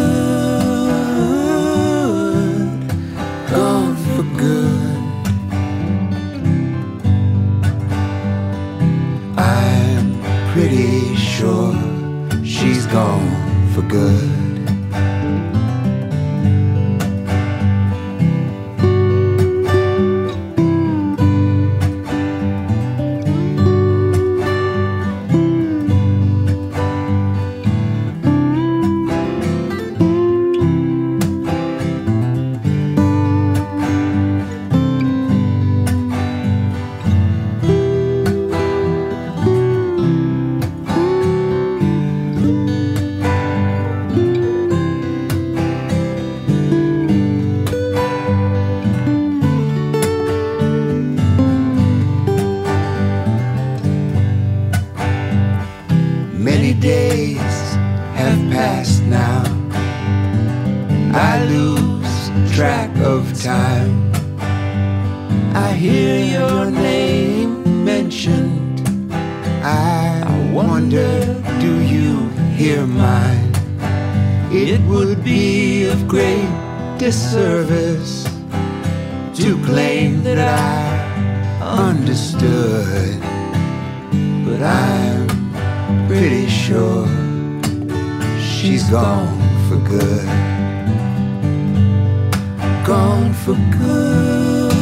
good, gone for good. I'm pretty sure she's gone for good. Many days have passed now. I lose track of time. I hear your name mentioned. I wonder, do you hear mine? It would be of great disservice to claim that I understood, but I'm pretty sure she's gone for good. Gone for good.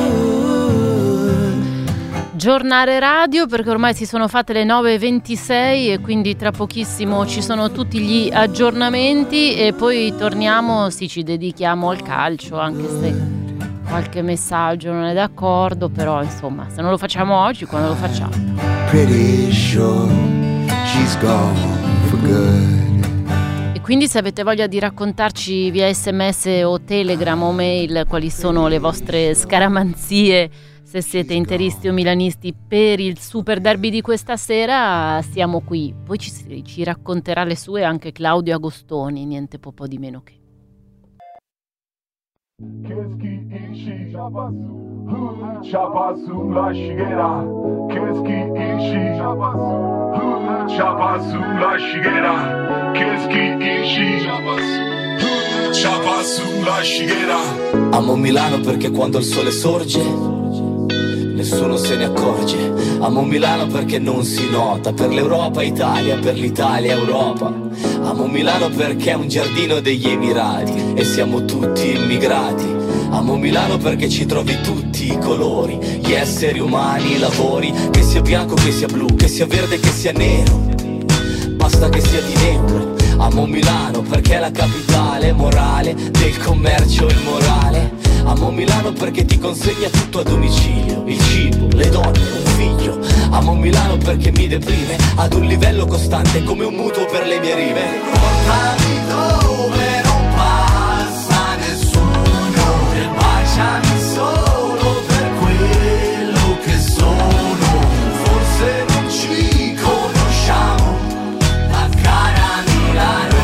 Giornare radio, perché ormai si sono fatte le nove e ventisei e quindi tra pochissimo ci sono tutti gli aggiornamenti e poi torniamo, sì, ci dedichiamo al calcio, anche se qualche messaggio non è d'accordo, però insomma, se non lo facciamo oggi, quando lo facciamo? Pretty sure she's gone for good. E quindi se avete voglia di raccontarci via sms o telegram o mail quali sono le vostre scaramanzie, se siete interisti o milanisti per il super derby di questa sera, siamo qui. Poi ci, ci racconterà le sue anche Claudio Agostoni, niente po' po' di meno che. Qu'est-ce qui est chez Javasu? Chapa sulla scighera, che schifisci. Chapa sulla scighera, che schifisci. Chapa sulla scighera. Amo Milano perché quando il sole sorge nessuno se ne accorge. Amo Milano perché non si nota. Per l'Europa Italia, per l'Italia Europa. Amo Milano perché è un giardino degli Emirati e siamo tutti immigrati. Amo Milano perché ci trovi tutti i colori, gli esseri umani, i lavori, che sia bianco, che sia blu, che sia verde, che sia nero, basta che sia di neuro. Amo Milano perché è la capitale morale del commercio immorale. Amo Milano perché ti consegna tutto a domicilio, il cibo, le donne, un figlio. Amo Milano perché mi deprime ad un livello costante come un mutuo per le mie rive. Portami dove non passa nessuno e baciami solo per quello che sono. Forse non ci conosciamo, ma cara Milano,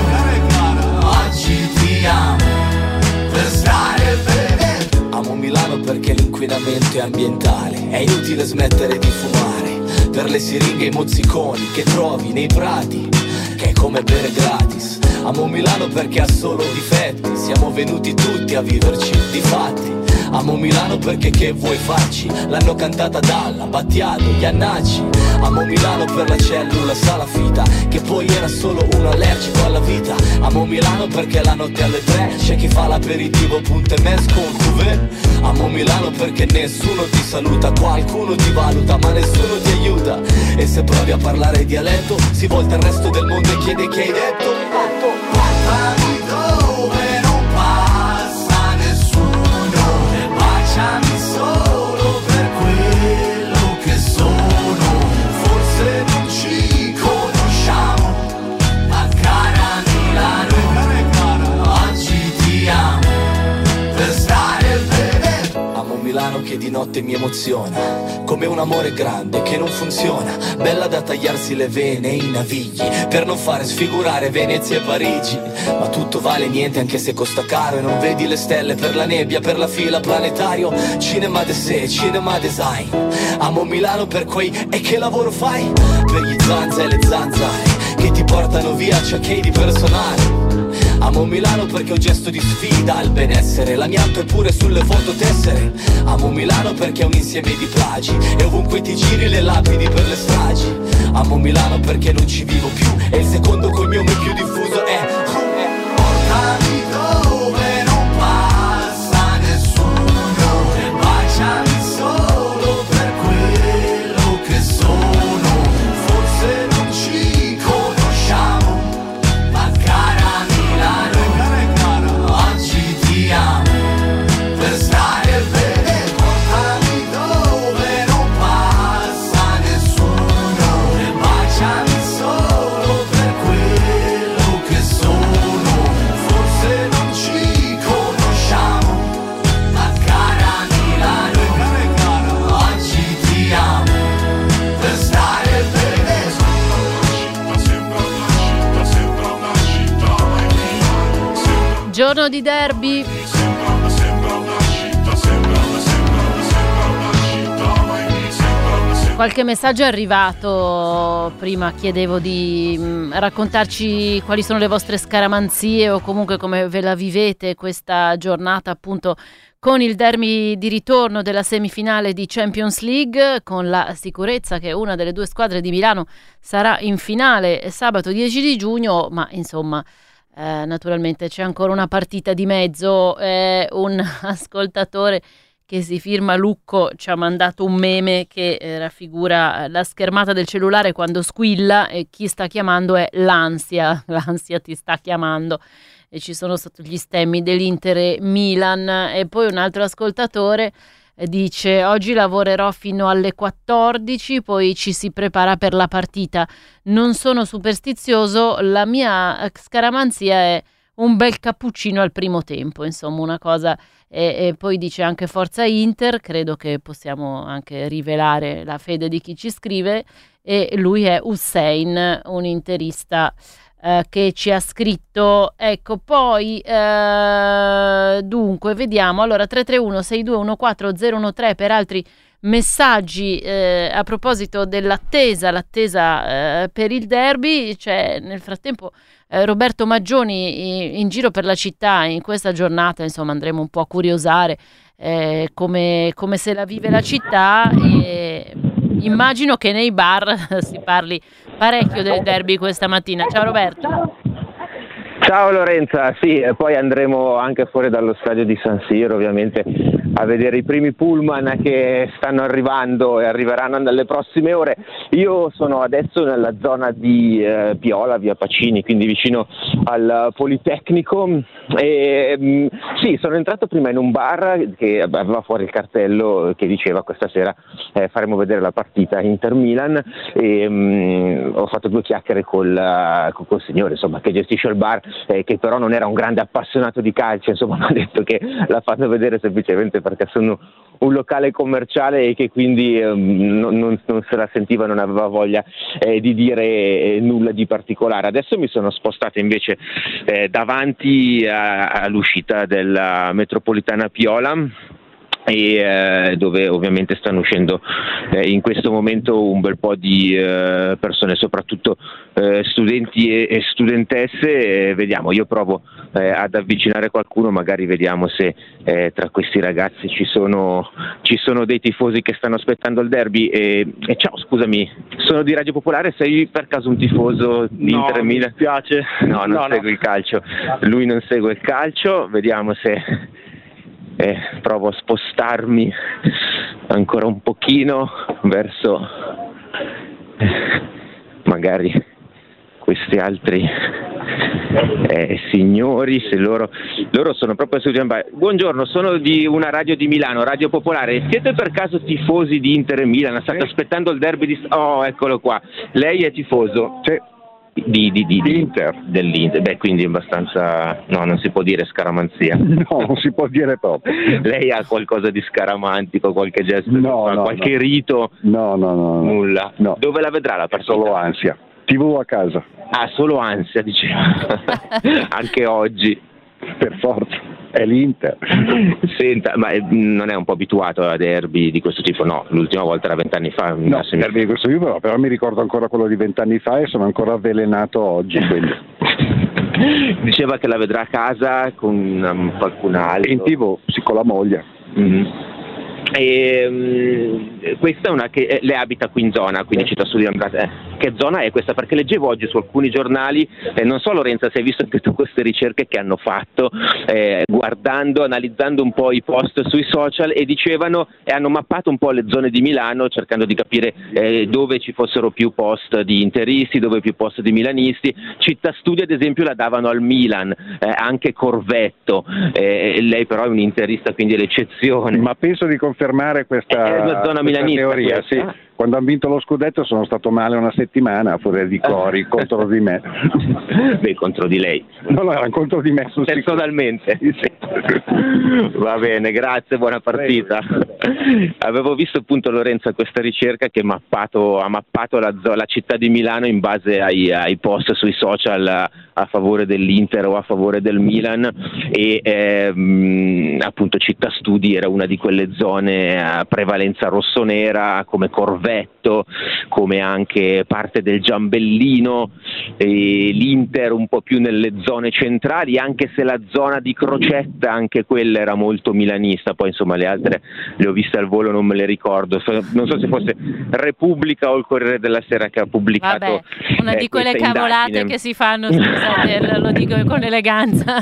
oggi ti amo per stare bene. Amo Milano perché l'inquinamento è ambientale, è inutile smettere di fumare per le siringhe e i mozziconi che trovi nei prati, che è come bere gratis. Amo Milano perché ha solo difetti, siamo venuti tutti a viverci di fatti. Amo Milano perché che vuoi farci, l'hanno cantata Dalla, Battiato, Iannacci. Amo Milano per la cellula salafita, che poi era solo uno allergico alla vita. Amo Milano perché la notte alle tre c'è chi fa l'aperitivo punto e mes con cuvée. Amo Milano perché nessuno ti saluta, qualcuno ti valuta ma nessuno ti aiuta. E se provi a parlare dialetto si volta il resto del mondo e chiede che hai detto. Portami dove non passa nessuno e baciami solo per quello che sono. Forse non ci conosciamo, ma cara Milano, oggi ti amo per stare bene. Amo Milano che di notte mi emoziona, come un amore grande che non funziona, bella da tagliarsi le vene e i navigli, per non fare sfigurare Venezia e Parigi. Ma tutto vale niente anche se costa caro e non vedi le stelle per la nebbia, per la fila planetario. Cinema de sé, cinema design. Amo Milano per quei e che lavoro fai? Per gli zanza e le zanzare che ti portano via ciacchei di personale. Amo Milano perché è un gesto di sfida al benessere, l'amianto è pure sulle fototessere. Amo Milano perché è un insieme di plagi e ovunque ti giri le lapidi per le stragi. Amo Milano perché non ci vivo più e il secondo cognome più diffuso è portami dove non passa nessuno e baciami solo per quello che sono. Forse non ci conosciamo, ma cara Milano, oggi ti amo per stare bene. Portami dove non passa nessuno e baciami solo per quello che sono. Forse non ci conosciamo, ma cara Milano, oggi ti amo per stare bene. Giorno di derby. Qualche messaggio è arrivato, prima chiedevo di mh, raccontarci quali sono le vostre scaramanzie o comunque come ve la vivete questa giornata appunto con il derby di ritorno della semifinale di Champions League, con la sicurezza che una delle due squadre di Milano sarà in finale sabato dieci di giugno, ma insomma eh, naturalmente c'è ancora una partita di mezzo. Eh, un ascoltatore che si firma Lucco ci ha mandato un meme che eh, raffigura la schermata del cellulare quando squilla e chi sta chiamando è l'ansia, l'ansia ti sta chiamando e ci sono sotto gli stemmi dell'Inter e Milan. E poi un altro ascoltatore eh, dice: oggi lavorerò fino alle quattordici, poi ci si prepara per la partita, non sono superstizioso, la mia scaramanzia è un bel cappuccino al primo tempo, insomma una cosa. E, e poi dice anche Forza Inter, credo che possiamo anche rivelare la fede di chi ci scrive, e lui è Hussein, un interista eh, che ci ha scritto. Ecco, poi eh, dunque vediamo, allora tre tre uno sei due uno quattro zero uno tre per altri messaggi eh, a proposito dell'attesa, l'attesa eh, per il derby. C'è nel frattempo eh, Roberto Maggioni in, in giro per la città in questa giornata, insomma andremo un po' a curiosare eh, come, come se la vive la città, e immagino che nei bar si parli parecchio del derby questa mattina. Ciao Roberto. Ciao Lorenza, sì, e poi andremo anche fuori dallo stadio di San Siro ovviamente a vedere i primi pullman che stanno arrivando e arriveranno nelle prossime ore. Io sono adesso nella zona di eh, Piola, via Pacini, quindi vicino al Politecnico, e mh, sì, sono entrato prima in un bar che aveva fuori il cartello che diceva questa sera eh, faremo vedere la partita Inter-Milan, e mh, ho fatto due chiacchiere col, col signore, insomma, che gestisce il bar, eh, che però non era un grande appassionato di calcio, insomma mi ha detto che la fanno vedere semplicemente perché sono un locale commerciale e che quindi eh, non, non, non se la sentiva, non aveva voglia eh, di dire eh, nulla di particolare. Adesso mi sono spostato invece eh, davanti a, all'uscita della metropolitana Piola, e eh, dove ovviamente stanno uscendo eh, in questo momento un bel po' di eh, persone, soprattutto eh, studenti e, e studentesse. Eh, vediamo, io provo eh, ad avvicinare qualcuno, magari vediamo se eh, tra questi ragazzi ci sono, ci sono dei tifosi che stanno aspettando il derby. E, e ciao, scusami, sono di Radio Popolare, sei per caso un tifoso di No, Inter Milan? mi spiace. No, non No, segue no. il calcio, lui non segue il calcio, vediamo se... Eh, provo a spostarmi ancora un pochino verso eh, magari questi altri eh, signori, se loro, loro sono proprio su gamba. Buongiorno, sono di una radio di Milano, Radio Popolare. Siete per caso tifosi di Inter e Milan? State aspettando il derby di... Oh, eccolo qua. Lei è tifoso? Sì. Di, di, di, di Inter. Dell'Inter, beh, quindi abbastanza, no, non si può dire scaramanzia. No, non si può dire proprio. Lei ha qualcosa di scaramantico, qualche gesto, No, no, qualche no. rito? No, no, no, no. Nulla. No. Dove la vedrà la partita? Solo ansia. tivù a casa. Ah, solo ansia, diceva. Anche oggi. Per forza. È l'Inter. Senta, ma eh, non è un po' abituato a derby di questo tipo? No, l'ultima volta era vent'anni fa. No, derby di questo tipo però, però mi ricordo ancora quello di vent'anni fa e sono ancora avvelenato oggi, quindi. Diceva che la vedrà a casa con um, qualcun altro. In tivù, sì, con la moglie. Mm-hmm. E, um, questa è una che eh, lei abita qui in zona, quindi città studio Ambrate. Eh, che zona è questa? Perché leggevo oggi su alcuni giornali, eh, non so Lorenza se hai visto tutte queste ricerche che hanno fatto eh, guardando, analizzando un po' i post sui social, e dicevano e hanno mappato un po' le zone di Milano cercando di capire eh, dove ci fossero più post di interisti, dove più post di milanisti. Città Studio ad esempio la davano al Milan, eh, anche Corvetto, eh, lei però è un interista, quindi è l'eccezione. Ma penso di confermare questa, è una zona questa milanista teoria, questa? sì. Quando hanno vinto lo scudetto sono stato male una settimana a furia di cori contro di me. Beh, contro di lei. No, no, erano contro di me. Personalmente. Sì. Va bene, grazie, buona partita. Avevo visto appunto Lorenza questa ricerca che mappato, ha mappato la, la città di Milano in base ai, ai post sui social a, a favore dell'Inter o a favore del Milan, e ehm, appunto Città Studi era una di quelle zone a prevalenza rossonera, come Corvetto, come anche parte del Giambellino, e l'Inter un po' più nelle zone centrali, anche se la zona di Crocetta anche quella era molto milanista. Poi insomma le altre le ho viste al volo, non me le ricordo, non so se fosse Repubblica o il Corriere della Sera che ha pubblicato. Vabbè, una eh, di quelle questa cavolate indagine. che si fanno, scusate, lo dico con eleganza,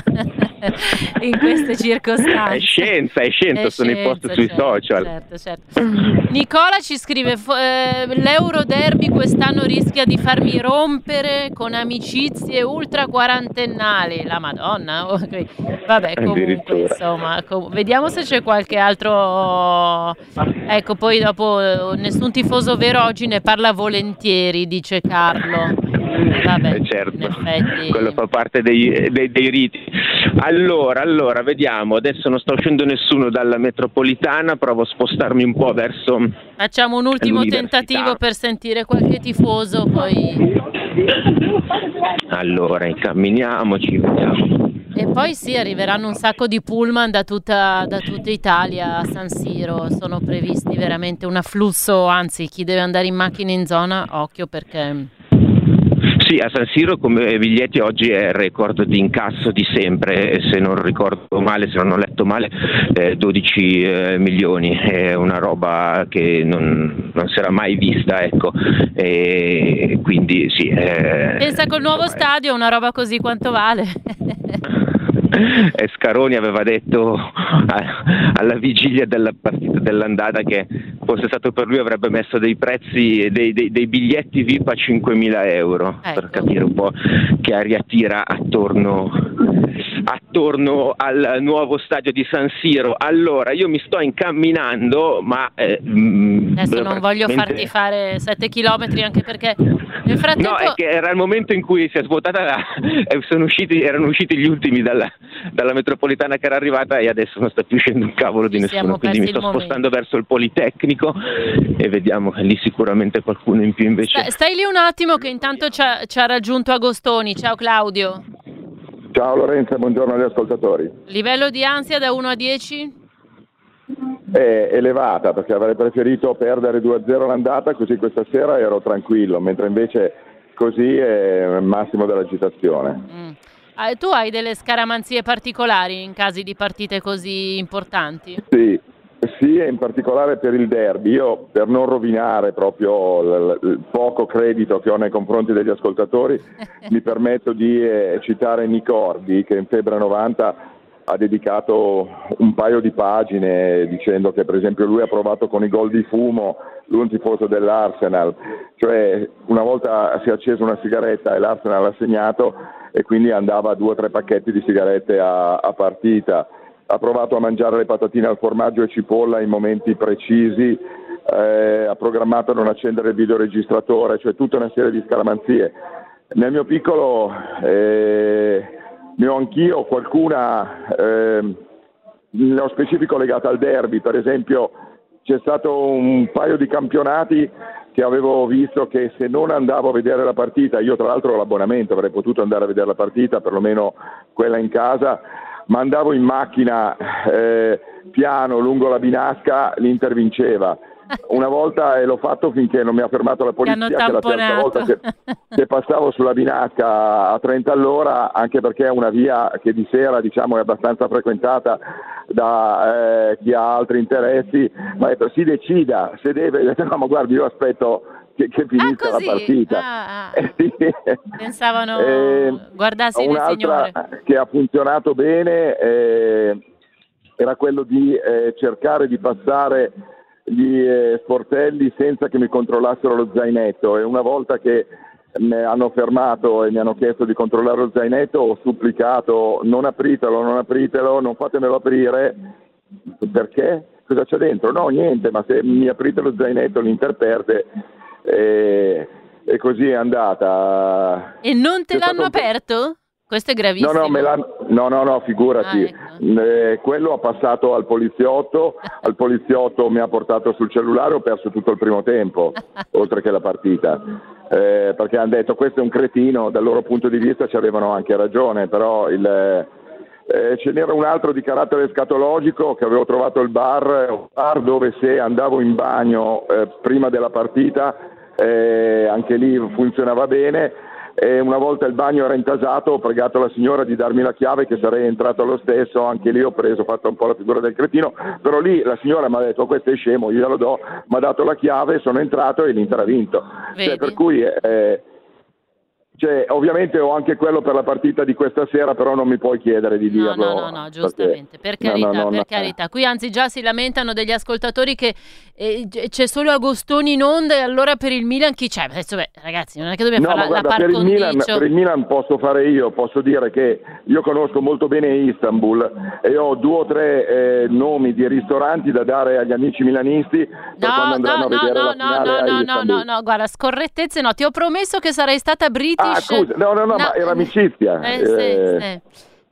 in queste circostanze. È scienza, è scienza, È sono scienza, i post sui certo, social. Certo, certo. Nicola ci scrive: fo- eh, l'Euro Derby quest'anno rischia di farmi rompere con amicizie ultra quarantennali. La Madonna. Ok. Vabbè, comunque insomma, com- vediamo se c'è qualche altro. Ecco, poi dopo eh, nessun tifoso vero oggi ne parla volentieri, dice Carlo. Vabbè, Eh, certo, in effetti. quello fa parte dei, dei, dei riti. Allora, allora, vediamo, adesso non sta uscendo nessuno dalla metropolitana, provo a spostarmi un po' verso... Facciamo un ultimo l'università. tentativo per sentire qualche tifoso, poi Allora, incamminiamoci, vediamo. E poi sì, arriveranno un sacco di pullman da tutta, da tutta Italia a San Siro, sono previsti veramente un afflusso, anzi chi deve andare in macchina in zona, occhio perché... Sì, a San Siro come biglietti oggi è il record di incasso di sempre, se non ricordo male, se non ho letto male, eh, dodici eh, milioni, è una roba che non, non si era mai vista, ecco, e quindi sì. Eh, Pensa col nuovo insomma, stadio una roba così quanto vale? E Scaroni aveva detto a, alla vigilia della partita dell'andata che fosse stato per lui avrebbe messo dei prezzi, dei, dei, dei biglietti V I P a cinquemila euro, ecco, per capire un po' che aria tira attorno, attorno al nuovo stadio di San Siro. Allora, io mi sto incamminando, ma... Eh, adesso non voglio farti fare sette chilometri anche perché nel frattempo... No, è che era il momento in cui si è svuotata la... sono usciti, erano usciti gli ultimi dalla, dalla metropolitana che era arrivata e adesso non sta più uscendo un cavolo di nessuno, quindi mi sto spostando verso il Politecnico e vediamo che lì sicuramente qualcuno in più invece. Stai, stai lì un attimo che intanto ci ha, ci ha raggiunto Agostoni. Ciao Claudio. Ciao Lorenza, buongiorno agli ascoltatori. Livello di ansia da uno a dieci? È elevata perché avrei preferito perdere due a zero l'andata, così questa sera ero tranquillo, mentre invece così è il massimo dell'agitazione. Mm. Ah, tu hai delle scaramanzie particolari in casi di partite così importanti? Sì, sì, e in particolare per il derby. Io, per non rovinare proprio il, il poco credito che ho nei confronti degli ascoltatori, mi permetto di eh, citare Nick Orbi, che in Febbre novanta ha dedicato un paio di pagine dicendo che per esempio lui ha provato con i gol di fumo, lui è un tifoso dell'Arsenal, cioè una volta si è accesa una sigaretta e l'Arsenal ha segnato e quindi andava due o tre pacchetti di sigarette a, a partita. Ha provato a mangiare le patatine al formaggio e cipolla in momenti precisi, eh, ha programmato a non accendere il videoregistratore, cioè tutta una serie di scaramanzie. Nel mio piccolo eh, ne ho anch'io qualcuna, eh, nello specifico legata al derby. Per esempio c'è stato un paio di campionati che avevo visto che se non andavo a vedere la partita, io tra l'altro ho l'abbonamento, avrei potuto andare a vedere la partita, perlomeno quella in casa, ma andavo in macchina eh, piano lungo la Binasca, l'Inter vinceva. Una volta, e l'ho fatto finché non mi ha fermato la polizia, che è la terza volta che, che passavo sulla Binasca a trenta all'ora, anche perché è una via che di sera diciamo è abbastanza frequentata da eh, chi ha altri interessi, ma detto, si decida se deve, no, ma guardi, io aspetto che, che finisca ah, la partita. Ah, ah. Eh, sì. Pensavano eh, guardassi il signore. Che ha funzionato bene eh, era quello di eh, cercare di passare gli eh, sportelli senza che mi controllassero lo zainetto, e una volta che mi hanno fermato e mi hanno chiesto di controllare lo zainetto ho supplicato: non apritelo, non apritelo, non fatemelo aprire. Perché? Cosa c'è dentro? No, niente, ma se mi aprite lo zainetto l'Inter perde. E, e così è andata. E non te C'è l'hanno stato... aperto? Questo è gravissimo. No, no, me l'hanno... no, no, no, figurati. Ah, ecco. eh, quello ha passato al poliziotto, al poliziotto mi ha portato sul cellulare, ho perso tutto il primo tempo, oltre che la partita. Eh, perché hanno detto questo è un cretino, dal loro punto di vista ci avevano anche ragione, però il, eh, ce n'era un altro di carattere scatologico, che avevo trovato il bar, un bar dove se andavo in bagno eh, prima della partita, eh, anche lì funzionava bene. E una volta il bagno era intasato, ho pregato la signora di darmi la chiave, che sarei entrato lo stesso, anche lì ho preso, ho fatto un po' la figura del cretino, però lì la signora mi ha detto: questo è scemo, io glielo do, mi ha dato la chiave, sono entrato e l'Inter ha vinto. Cioè, per cui eh, cioè, ovviamente ho anche quello per la partita di questa sera, però non mi puoi chiedere di dirlo. No, no, no, no, giustamente, per carità, no, no, no, per no. carità. Qui anzi già si lamentano degli ascoltatori che eh, c'è solo Agostoni in onda e allora per il Milan chi c'è? Adesso, beh, ragazzi, non è che dobbiamo No, fare ma la, guarda, la par per il, Milan, condicio. per il Milan posso fare io, posso dire che io conosco molto bene Istanbul e ho due o tre eh, nomi di ristoranti da dare agli amici milanisti per No, quando andranno no, a vedere no, la no, finale no, a no, no, Istanbul. no, no, guarda, scorrettezze no, ti ho promesso che sarei stata British. Ah, scusa, no, no, no, ma era amicizia. Eh, Eh, sì, sì.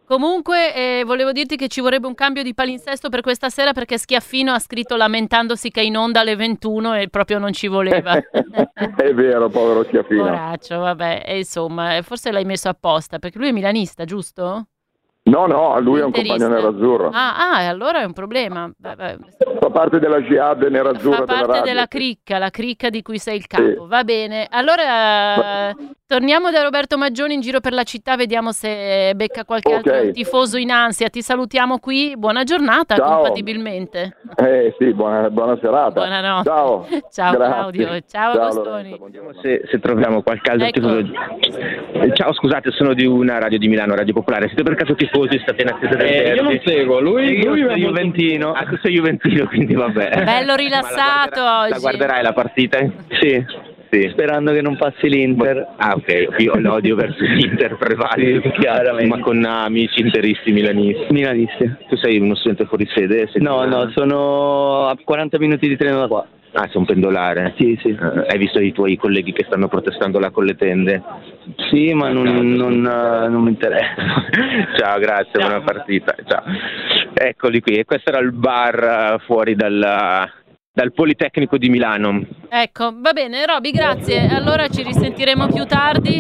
Comunque eh, volevo dirti che ci vorrebbe un cambio di palinsesto per questa sera, perché Schiaffino ha scritto lamentandosi che è in onda alle ventuno e proprio non ci voleva. È vero, povero Schiaffino. Poraccio, vabbè, e insomma, forse l'hai messo apposta, perché lui è milanista, giusto? No, no, lui è un Interista. compagno nerazzurro. Ah, ah, e allora è un problema. Vabbè. Fa parte della Jihad nerazzurra Fa della parte radio. della cricca, la cricca di cui sei il capo. Sì. Va bene. Allora torniamo da Roberto Maggioni in giro per la città, vediamo se becca qualche Ok. altro tifoso in ansia. Ti salutiamo qui. Buona giornata, Ciao. compatibilmente. Eh sì, buona, buona serata. Buonanotte. Ciao. Ciao Grazie. Claudio. Ciao, Ciao, Agostoni. Se, se troviamo qualche altro Ecco. tifoso. Eh, Ciao, scusate, sono di una radio di Milano, Radio Popolare. Siete per caso tifosi? State in attesa del Eh, io derby? non seguo, lui, Io lui sono è molto- juventino. Ah, tu sei juventino, quindi vabbè. Bello rilassato La oggi. guarderai la partita? Sì, Sì. sperando che non passi l'Inter. Ah, ok, io l'odio verso l'Inter prevale, Sì, chiaramente. ma con amici interisti milanisti. Milanisti. Tu sei uno studente fuori sede? Sei No, di Milano? no, sono a quaranta minuti di treno da qua. Ah, sei un pendolare? Sì, sì. Eh, hai visto i tuoi colleghi che stanno protestando là con le tende? Sì, ma non, non, eh, non mi interessa. Ciao, grazie, buona partita. Ciao. Eccoli qui, e questo era il bar eh, fuori dal, dal Politecnico di Milano. Ecco, va bene, Roby, grazie. Allora ci risentiremo più tardi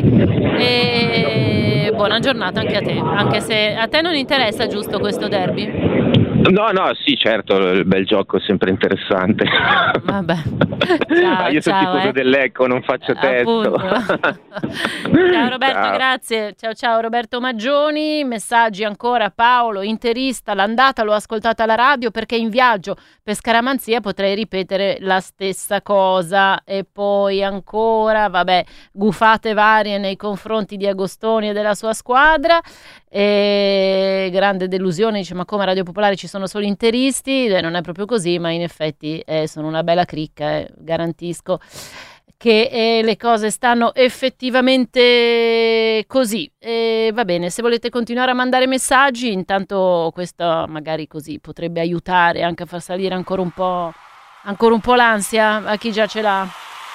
e buona giornata anche a te, anche se a te non interessa, giusto, questo derby? No, no, sì, certo, il bel gioco è sempre interessante. Vabbè. Ciao, Io sono ciao, tifoso eh. dell'Ecco, non faccio testo. Appunto. Ciao Roberto, Ciao. grazie. Ciao ciao Roberto Maggioni. Messaggi ancora. Paolo, interista, l'andata l'ho ascoltata alla radio perché in viaggio per scaramanzia potrei ripetere la stessa cosa. E poi ancora, vabbè, gufate varie nei confronti di Agostoni e della sua squadra. E grande delusione, dice: ma come a Radio Popolare ci sono solo interisti? Eh, non è proprio così, ma in effetti eh, sono una bella cricca, eh, garantisco che eh, le cose stanno effettivamente così. E va bene, se volete continuare a mandare messaggi, intanto questo magari così potrebbe aiutare anche a far salire ancora un po', ancora un po' l'ansia a chi già ce l'ha.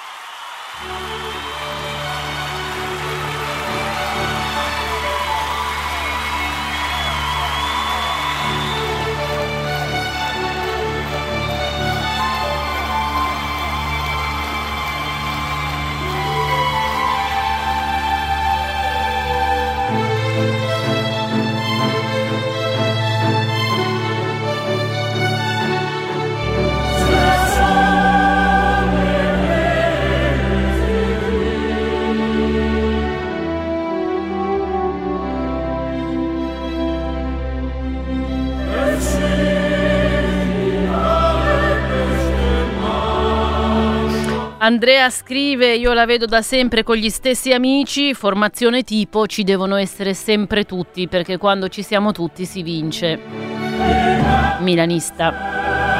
Andrea scrive: io la vedo da sempre con gli stessi amici, formazione tipo ci devono essere sempre tutti, perché quando ci siamo tutti si vince. Milanista.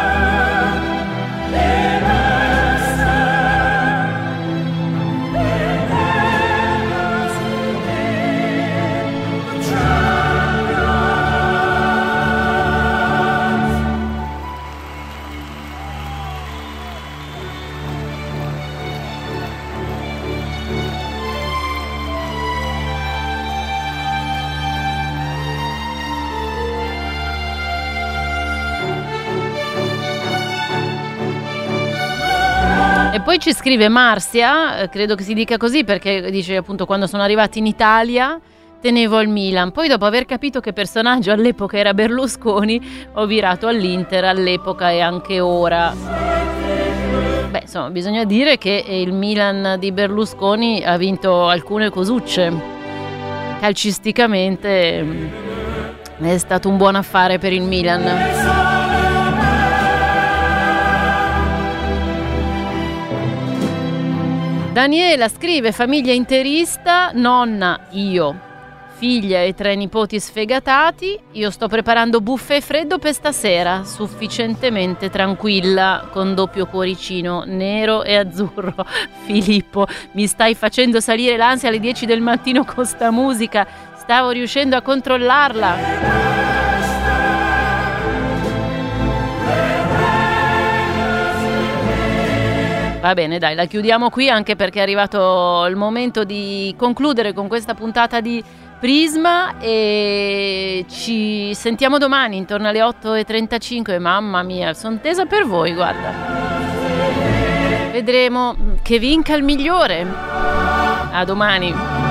E poi ci scrive Marzia, eh, credo che si dica così perché dice appunto: quando sono arrivati in Italia tenevo il Milan, poi dopo aver capito che personaggio all'epoca era Berlusconi ho virato all'Inter all'epoca e anche ora. Beh, insomma, bisogna dire che il Milan di Berlusconi ha vinto alcune cosucce. Calcisticamente mm, è stato un buon affare per il Milan. Daniela scrive: famiglia interista, nonna, io, figlia e tre nipoti sfegatati, io sto preparando buffet e freddo per stasera, sufficientemente tranquilla, con doppio cuoricino nero e azzurro. Filippo, mi stai facendo salire l'ansia alle dieci del mattino con sta musica, stavo riuscendo a controllarla. Va bene, dai, la chiudiamo qui anche perché è arrivato il momento di concludere con questa puntata di Prisma, e ci sentiamo domani intorno alle otto e trentacinque. Mamma mia, sono tesa per voi, guarda. Vedremo che vinca il migliore. A domani.